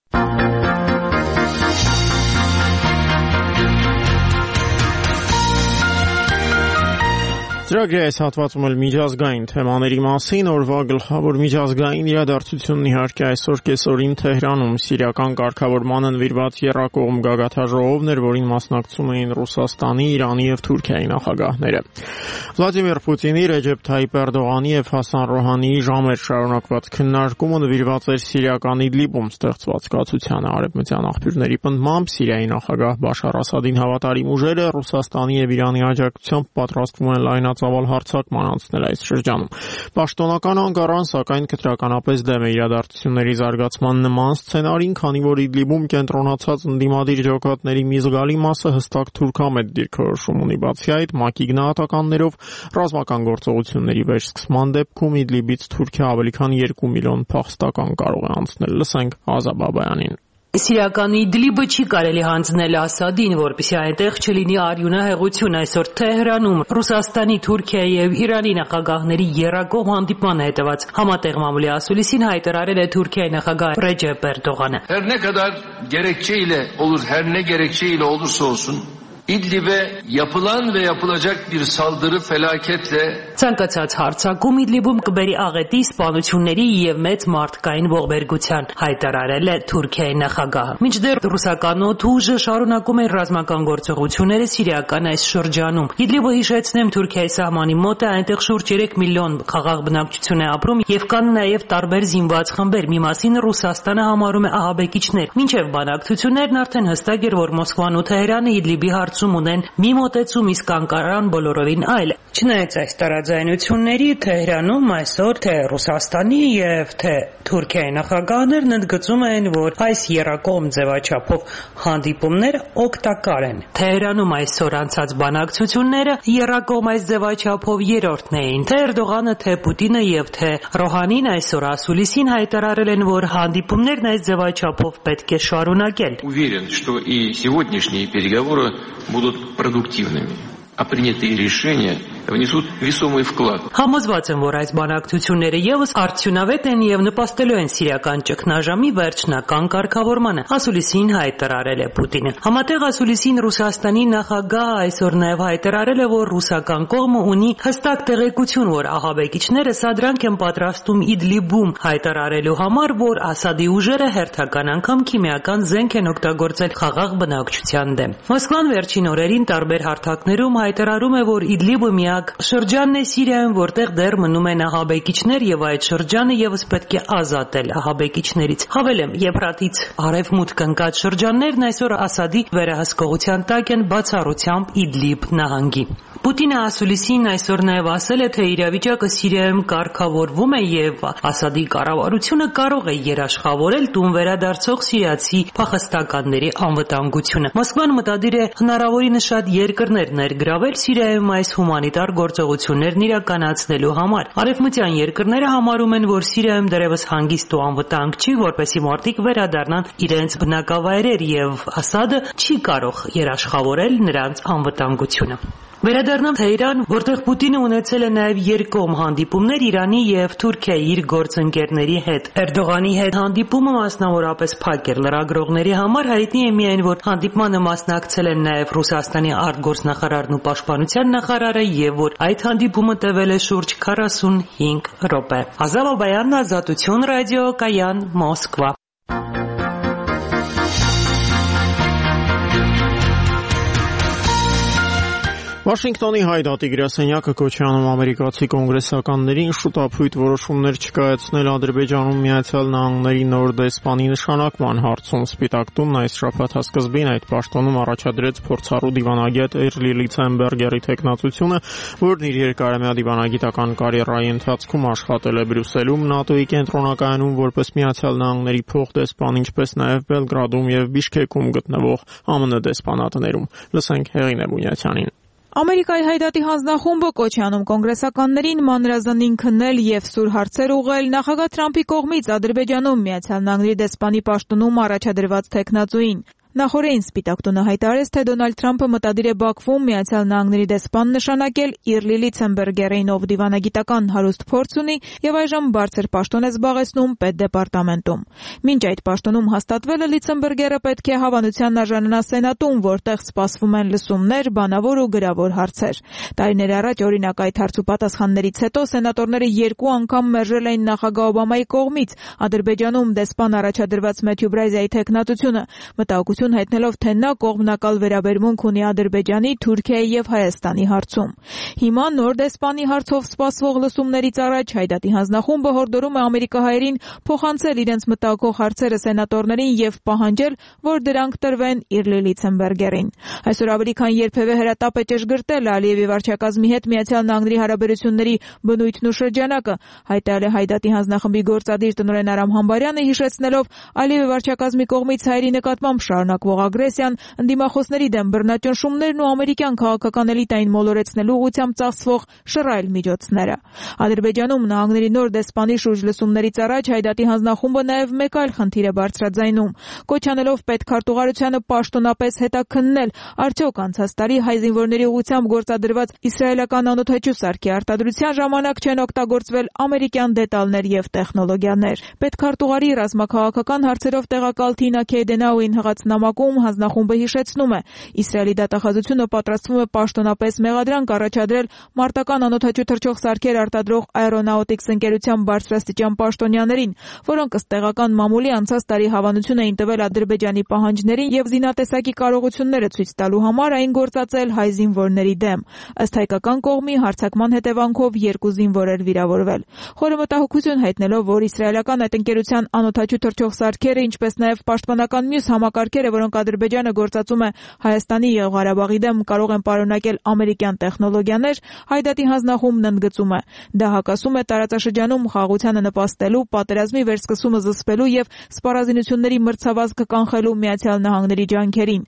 Ծրագրի այս հատվածում էլ միջազգային թեմաների մասին օրվա գլխավոր միջազգային իրադարձությունն իհարկե այսօր կեսօրին Թեհրանում սիրիական կարգավորմանը նվիրված եռակողմ գագաթաժողովն էր, որին մասնակցում էին Ռուսաստանի, Իրանի եւ Թուրքիայի նախագահները։ Վլադիմիր Պուտինի, Ռեջեփ Թայիպ Էրդողանի եւ Հասան Ռոհանիի ժամեր շարունակված քննարկումը նվիրված էր սիրիական Իդլիբում ստեղծված կացությանը։ Արևմտյան աղբյուրների պնդմամբ Սիրիայի նախագահ Բաշար Ասադին հավատարիմ ուժերը Ռուսաստանի եւ Իրանի աջակցությամբ պատրաստվում են լայնածավալ հարձակման անցնել այս շրջանում։ Պաշտոնական անկարան, սակայն կտրականապես դեմ է իրադարձությունների զարգացման նման սցենարին, քանի որ Իդլիբում կենտրոնացած ընդդիմադիր ջոկատների մի զգալի մասը հստակ թուրքամետ դիրքորոշում ունի։ Բացի այդ, ՄԱԿ-ի գնահատականներով ռազմական գործողությունների վերսկսման դեպքում Իդլիբից Թուրքիա ավելի քան 2 միլիոն փախստական կարող է անցնել։ Լսենք Ազա Բաբայանին։ Սիրիական Իդլիբը չի կարելի հանձնել Ասադին, որպեսզի այնտեղ չլինի արյունահեղություն։ Այսօր Թեհրանում Ռուսաստանի, Թուրքիայի եւ Իրանի նախագահների եռակողմ հանդիպման հետևած համատեղ մամուլի ասուլիսին հայտարարել է Թուրքիայի նախագահ Ռեջեփ Էրդողանը։ Her ne kadar gerekçe ile olur, her ne gerekçe ile olursa olsun İdlib'e yapılan ve yapılacak bir saldırı felaketle ցանկացած հարձակում Իդլիբում կբերի աղետի, սպանությունների եւ մեծ մարդկային ողբերգության, հայտարարել է Թուրքիայի նախագահը։ Մինչդեռ ռուսական օդուժը շարունակում է ռազմական գործողությունները սիրիական այս շրջանում։ Իդլիբը, հիշեցնեմ, Թուրքիայի սահմանի մոտ է, այնտեղ շուրջ 3 միլիոն խաղաղ բնակչություն է ապրում եւ կան նաեւ տարբեր զինված խմբեր։ Մի մասին Ռուսաստանը համարում է ահաբեկիչներ։ Մինչեւ բանակցություններն արդեն հստակ էր, որ Մոսկվան ու Թեհրանը Իդլիբի հարցում ունեն մի մոտեցում, իսկ Անկարան բոլորովին այլ։ Չնայած այս տարաձայնությունների Թեհրանում այսօր թե Ռուսաստանի եւ թե Թուրքիայի նախագահներն ընդգծում են, որ այս եռակողմ ձևաչափով հանդիպումները օգտակար են։ Թեհրանում այսօր անցած բանակցությունները եռակողմ այս ձևաչափով երրորդն էին։ Թե Էրդողանը, թե Պուտինը եւ թե Ռոհանին այսօր ասուլիսին հայտարարել են, որ հանդիպումներն այս ձևաչափով պետք է շարունակել։ Уверен, что и сегодняшние переговоры будут продуктивными, а принятые решения внесут весомый вклад. Համոզված եմ, որ այս բանակցությունները եւս արդյունավետ են եւ նպաստելու են սիրիական ճգնաժամի վերջնական կարգավորմանը, ասուլիսին հայտարարել է Պուտինը։ Համատեղ ասուլիսին Ռուսաստանի նախագահը այսօր նաեւ հայտարարել է, որ ռուսական կողմը ունի հստակ տեղեկություն, որ ահաբեկիչները սադրանք են պատրաստում Իդլիբում, հայտարարելու համար, որ Ասադի ուժերը հերթական անգամ քիմիական զենք են օգտագործել խաղաղ բնակչության դեմ։ Մոսկվան վերջին օրերին տարբեր հարթակներում հայտարարում է, որ Իդլիբը շրջանն է Սիրիայում, որտեղ դեռ մնում են ահաբեկիչներ եւ այդ շրջանը եւս պետք է ազատել ահաբեկիչներից։ Հավելեմ, Եփրատից արևմուտք ընկած շրջաններն այսօր Ասադի վերահսկողության տակ են, բացառությամբ Իդլիբ նահանգի։ Պուտինը ասուլիսին այսօր նաև ասել է, թե իրավիճակը Սիրիայում կարգավորվում է եւ Ասադի կառավարությունը կարող է երաշխավորել տուն վերադարձող սիրիացի փախստականների անվտանգությունը։ Մոսկվան մտադիր է հնարավորինս շատ երկրներ ներգրավել Սիրիայում այս հումանիտար գործողություններն իրականացնելու համար։ Արևմտյան երկրները համարում են, որ Սիրիայում դեռևս հանգիստ ու անվտանգ չի, որպեսզի մարդիկ վերադառնան իրենց բնակավայրեր եւ Ասադը չի կարող երաշխավորել նրանց անվտանգությունը։ Վերադառնամ Թեհրան, որտեղ Պուտինը ունեցել է նաև երկկողմ հանդիպումներ Իրանի եւ Թուրքիայի իր գործընկերների հետ։ Էրդողանի հետ հանդիպումը մասնավորապես փակ էր լրագրողների համար, հայտնի է միայն, որ հանդիպմանը մասնակցել են նաև Ռուսաստանի արտգործնախարարն ու պաշտպանության նախարարը եւ որ այդ հանդիպումը տևել է շուրջ 45 րոպե։ Ազա Բաբայան, Ազատություն ռադիո, Կայան, Մոսկվա։ Վաշինգտոնի հայդատի գրասենյակը կոչ է անում ամերիկացի կոնգրեսականներին շուտափույթ որոշումներ չկայացնել Ադրբեջանում Միացյալ Նահանգների նոր դեսպանի նշանակման հարցում։ Սպիտակ տունն այս շաբաթ սկզբին այդ պաշտոնում առաջադրեց փորձառու դիվանագետ Էրլի Լիցենբերգերի թեկնածությունը, որն իր երկարամյա դիվանագիտական կարիերայի ընթացքում աշխատել է Բրյուսելում, ՆԱՏՕ-ի կենտրոնակայանում որպես Միացյալ Նահանգների փոխդեսպան, ինչպես նաև Բելգրադում եւ Բիշկեքում գտնվող ԱՄՆ դեսպանատներում։ Լսենք Հեղինե Բունյացյանին։ Ամերիկայի հայդատի հանձնախումբը կոչ է անում կոնգրեսականներին մանրազնին քննել եւ սուր հարցեր ուղղել նախագահ Թրամփի կողմից Ադրբեջանում Միացյալ Նահանգների դեսպանի պաշտոնում առաջադրված թեկնածուին։ Նախորդին Սպիտակ տունը հայտարարեց, թե Դոնալդ Թրամփը մտադիր է Բաքվում Միացյալ Նահանգների դեսպան նշանակել Իռլի Լիցենբերգերին, ով դիվանագիտական հարուստ փորձ ունի եւ այժմ բարձր պաշտոն է զբաղեցնում Պետդեպարտամենտում։ Մինչ այդ պաշտոնում հաստատվելը Լիցենբերգերը պետք է հավանության արժանանա Սենատում, որտեղ սպասվում են լսումներ, բանավոր ու գրավոր հարցեր։ Տարիներ առաջ օրինակ այդ հարց ու պատասխաններից հետո սենատորները 2 անգամ մերժել էին նախագահ Օբամայի կողմից Ադրբեջանում դեսպան առաջադրված Մեթյու Բրայզայի թեկնածությունը, մտահոգություն հայտնելով, թե նա կողմնակալ վերաբերմունք ունի Ադրբեջանի, Թուրքիայի եւ Հայաստանի հարցում։ Հիմա նոր դեսպանի հարցով սպասվող լսումներից առաջ հայդատի հանձնախումբը հորդորում է ամերիկահայերին փոխանցել իրենց մտահոգող հարցերը սենատորներին եւ պահանջել, որ դրանք տրվեն Իռլի Լիցենբերգերին։ Այսօր ավելի քան երբևէ հրատապ է ճշգրտել Ալիևի վարչակազմի հետ Միացյալ Նահանգների հարաբերությունների բնույթն ու շրջանակը, հայտարարել է հայդատի հանձնախմբի գործադիր տնօրեն Արամ Համբարյանը, հիշեցնելով Ալիևի վարչակազմի կողմից հայերի նկատմամբ շարունակվող ագրեսիան, ընդդիմախոսների դեմ բռնաճնշումներն ու ամերիկյան քաղաքական էլիտային մոլորեցնելու ուղղությամբ ծախսվող շռայլ միջոցները։ Ադրբեջանում նահանգների նոր դեսպանի շուրջ լսումներից առաջ հայդատի հանձնախումբը նաև մեկ այլ խնդիր է բարձրաձայնում, կոչ անելով պետքարտուղարությանը պաշտոնապես հետաքննել, արդյոք անցած տարի հայ զինվորների ուղղությամբ գործադրված իսրայելական անօդաչու սարքի արտադրության ժամանակ չեն օգտագործվել ամերիկյան դետալներ եւ տեխնոլոգիաներ։ Պետքարտուղարի ռազմաքաղաքական հարցերով տեղակալ Թինա Քեյդենաուին հղած նամակում հանձնախումբը հիշեցնում է, Իսրայելի դատախազությունը պատրաստվում է պաշտոնապես մեղադրանք առաջադրել մարտական անօդաչու թռչող սարքեր արտադրող Aeronautics ընկերության բարձրաստիճան պաշտոնյաներին, որոնք ըստ տեղական մամուլի անցած տարի հավանություն էին տվել Ադրբեջանի պահանջներին եւ զինատեսակի կարողությունները ցույց տալու համար այն գործածել հայ զինվորների դեմ։ Ըստ հայկական կողմի հարձակման հետևանքով 2 զինվոր էր վիրավորվել։ Խորը մտահոգություն հայտնելով, որ իսրայելական այդ ընկերության անօդաչու թռչող սարքերը, ինչպես նաեւ պաշտպանական մյուս համակարգերը, որոնք Ադրբեջանը գործածում է Հայաստանի եւ Ղարաբաղի դեմ, կարող են պարունակել ամերիկյան տեխնոլոգիաներ, հայդատի հանձնախումբն ընդգծում է։ Դա հակասում է տարածաշրջանում խաղաղությանը նպաստելու, պատերազմի վերսկսումը զսպելու եւ սպառազինությունների մրցավազքը կանխելու Միացյալ Նահանգների ջանքերին։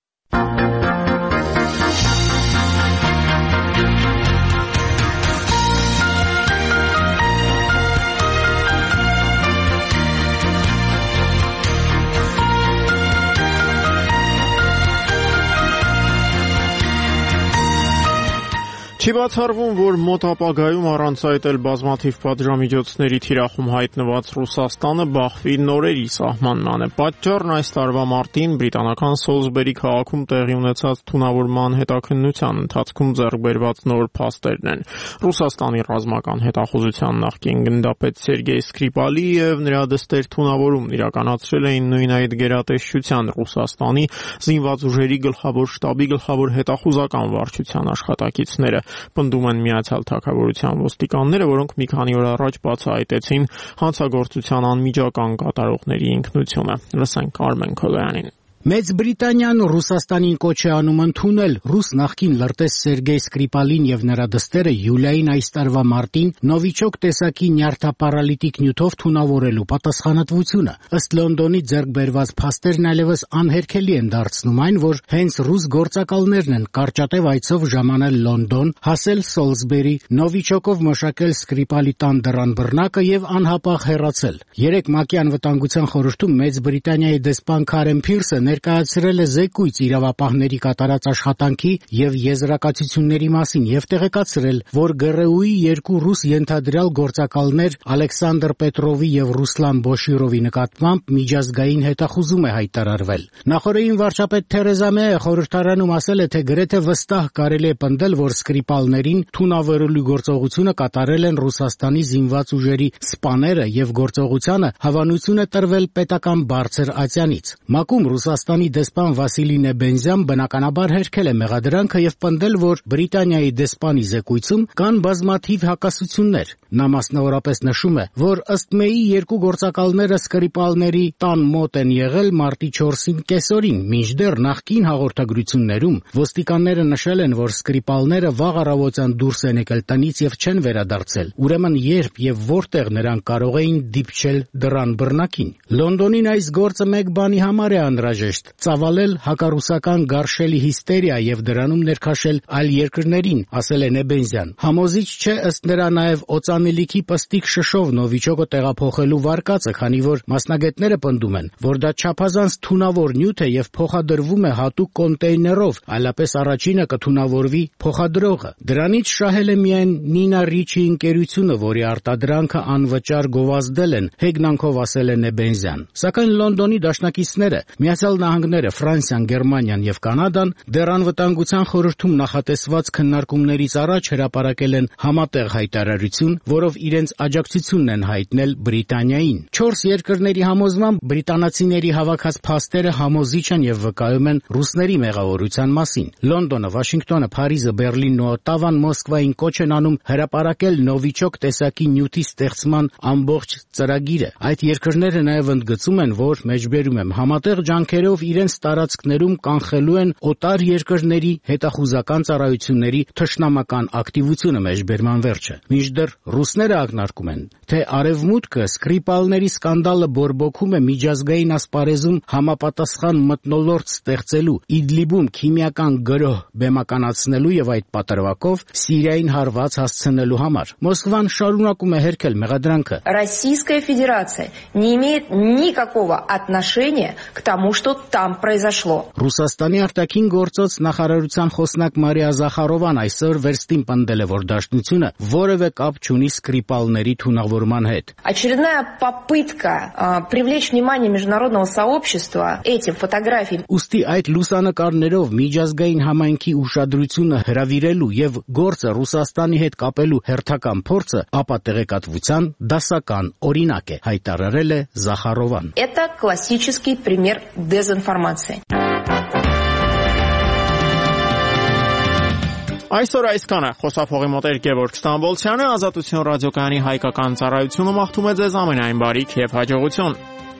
Չի բացառվում, որ մոտ ապագայում առանց այդ էլ բազմաթիվ պատժամիջոցների թիրախում հայտնված Ռուսաստանը բախվի նորերի սահմանման է։ Պատճառն այս տարվա մարտին բրիտանական Սոլսբերի քաղաքում տեղի ունեցած թունավորման հետաքննության ընթացքում ձեռք բերված նոր փաստերն են։ Ռուսաստանի ռազմական հետախուզության նախկին գնդապետ Սերգեյ Սկրիպալիև նրա դստեր թունավորումն իրականացրել էին նույն այդ գերատեսչության Ռուսաստանի զինված ուժերի գլխավոր շտաբի գլխավոր հետախուզական վարչության աշխատակիցները։ Պնդում են Միացյալ Թագավորության ոստիկանները, որոնք մի քանի օր առաջ բացահայտեցին հանցագործության անմիջական կատարողների ինքնությունը։ Լսենք Արմեն Քոլոյանին։ Մեծ Բրիտանիան Ռուսաստանին կոչ է անում ընդունել ռուս նախկին լրտես Սերգեյ Սկրիպալին եւ նրա դստերը Յուլիային այս տարվա մարտին նովիչոկ տեսակի նյարդապարալիտիկ նյութով թունավորելու պատասխանատվությունը։ Ըստ Լոնդոնի ձեռք բերված փաստերն այլևս անհերքելի են դարձնում այն, որ հենց ռուս գործակալներն են կարճատև այցով ժամանել Լոնդոն, հասել Սոլսբերի, նովիչոկով մշակել Սկրիպալի տան դռան բռնակը եւ անհապաղ հեռացել։ Երեք ՄԱԿ-ի անվտանգության խորհրդում Մեծ Բրիտանիայի դեսպան Քարեն Փիրսը ներկայացրել է զեկույց իրավապահների կատարած աշխատանքի եւ եզրակացությունների մասին եւ տեղեկացրել, որ ԳՌՈ-ի 2 ռուս ենթադրյալ գործակալներ Ալեքսանդր Պետրովի եւ Ռուսլան Բոշիրովի նկատմամբ միջազգային հետախուզում է հայտարարվել։ Նախորդին վարչապետ Թերեզա Մեյը խորհրդարանում ասել է, թե գրեթե վստահ կարելի է պնդել, որ Սկրիպալներին թունավորելու գործողությունը կատարել են Ռուսաստանի զինված ուժերի սպաները եւ գործողությանը հավանություն է տրվել պետական բարձր ատյանից։ ՄԱԿ-ում Ռուսաստանի դեսպան Վասիլի Նեբենզյան բնականաբար հերքել է մեղադրանքը եւ պնդել, որ Բրիտանիայի դեսպանի զեկույցում կան բազմաթիվ հակասություններ։ Նա մասնավորապես նշում է, որ ըստ Մեյի 2 գործակալները Սկրիպալների տան մոտ են եղել մարտի 4-ին կեսօրին, մինչդեռ նախկին հաղորդագրություններում ոստիկանները նշել են, որ Սկրիպալները վաղ առավոտյան դուրս են եկել տնից եւ չեն վերադարձել։ Ուրեմն երբ եւ որտեղ նրանք կարող էին դիպչել դռան բռնակին։ Լոնդոնին այս գործը մեկ բանի համար է անհրաժեշտ, անհրաժեշտ ծավալել հակառուսական գարշելի հիստերիա եւ դրանում ներքաշել այլ երկրներին, ասել է Նեբենզյան։ Համոզիչ չէ ըստ նրա նաեւ օծանելիքի պստիկ շշով նովիչոկը տեղափոխելու վարկածը, քանի որ մասնագետները պնդում են, որ դա չափազանց թունավոր նյութ է եւ փոխադրվում է հատուկ կոնտեյներով, այլապես առաջինը կթունավորվի փոխադրողը։ Դրանից շահել է միայն Նինա Ռիչի ընկերությունը, որի արտադրանքը անվճար գովազդել են, հեգնանքով ասել է Նեբենզյան։ Սակայն Լոնդոնի դաշնակիցները, Միացյալ Նահանգները, Ֆրանսիան, Գերմանիան եւ Կանադան դեռ անվտանգության խորհրդում նախատեսված քննարկումներից առաջ հրապարակել են համատեղ հայտարարություն, որով իրենց աջակցությունն են հայտնել Բրիտանիային։ 4 երկրների համոզմամբ բրիտանացիների հավաքած փաստերը համոզիչ են եւ վկայում են ռուսների մեղավորության մասին։ Լոնդոնը, Վաշինգտոնը, Փարիզը, Բերլինն ու Օտավան Մոսկվային կոչ են անում հրապարակել նովիչոկ տեսակի նյութի ստեղծման ամբողջ ծրագիրը։ Այդ երկրները նաեւ ընդգծում են, որ մեջբերում եմ համատեղ ջանքերով իրենց տարածքներում կանխելու են օտար երկրների հետախուզական ծառայությունների թշնամական ակտիվությունը մեջբերման վերջը։ Մինչդեռ ռուսները ակնարկում են, թե արևմուտքը Սկրիպալների սկանդալը բորբոքում է միջազգային ասպարեզում համապատասխան մթնոլորտ ստեղծելու, Իդլիբում քիմիական գրոհ բեմականացնելու եւ այդ պատրվակով Սիրիային հարված հասցնելու համար։ Մոսկվան շարունակում է հերքել մեղադրանքը։ Российская Федерация не имеет никакого отношения к тому, что там произошло. Ռուսաստանի արտաքին գործոց նախարարության խոսնակ Մարիա Զախարովան այսօր վերստին պնդել է, որ դաշնությունը որևէ կապ չունի Սկրիպալների թունավորման հետ։ Очередная попытка привлечь внимание международного сообщества этим фотографиям. Ուստի այդ լուսանկարներով միջազգային համայնքի ուշադրությունը հրավիրելու եւ գործը Ռուսաստանի հետ կապելու հերթական փորձը ապա տեղեկատվության դասական օրինակ է, հայտարարել է Զախարովան։ Это классический пример дезинформации. Այսօր այսքանը խոսափողի մոտ Գևորգ Ստամբոլցյանը, Ազատություն ռադիոկայանի հայկական ծառայությունը մաղթում է ձեզ ամենայն բարիք եւ հաջողություն։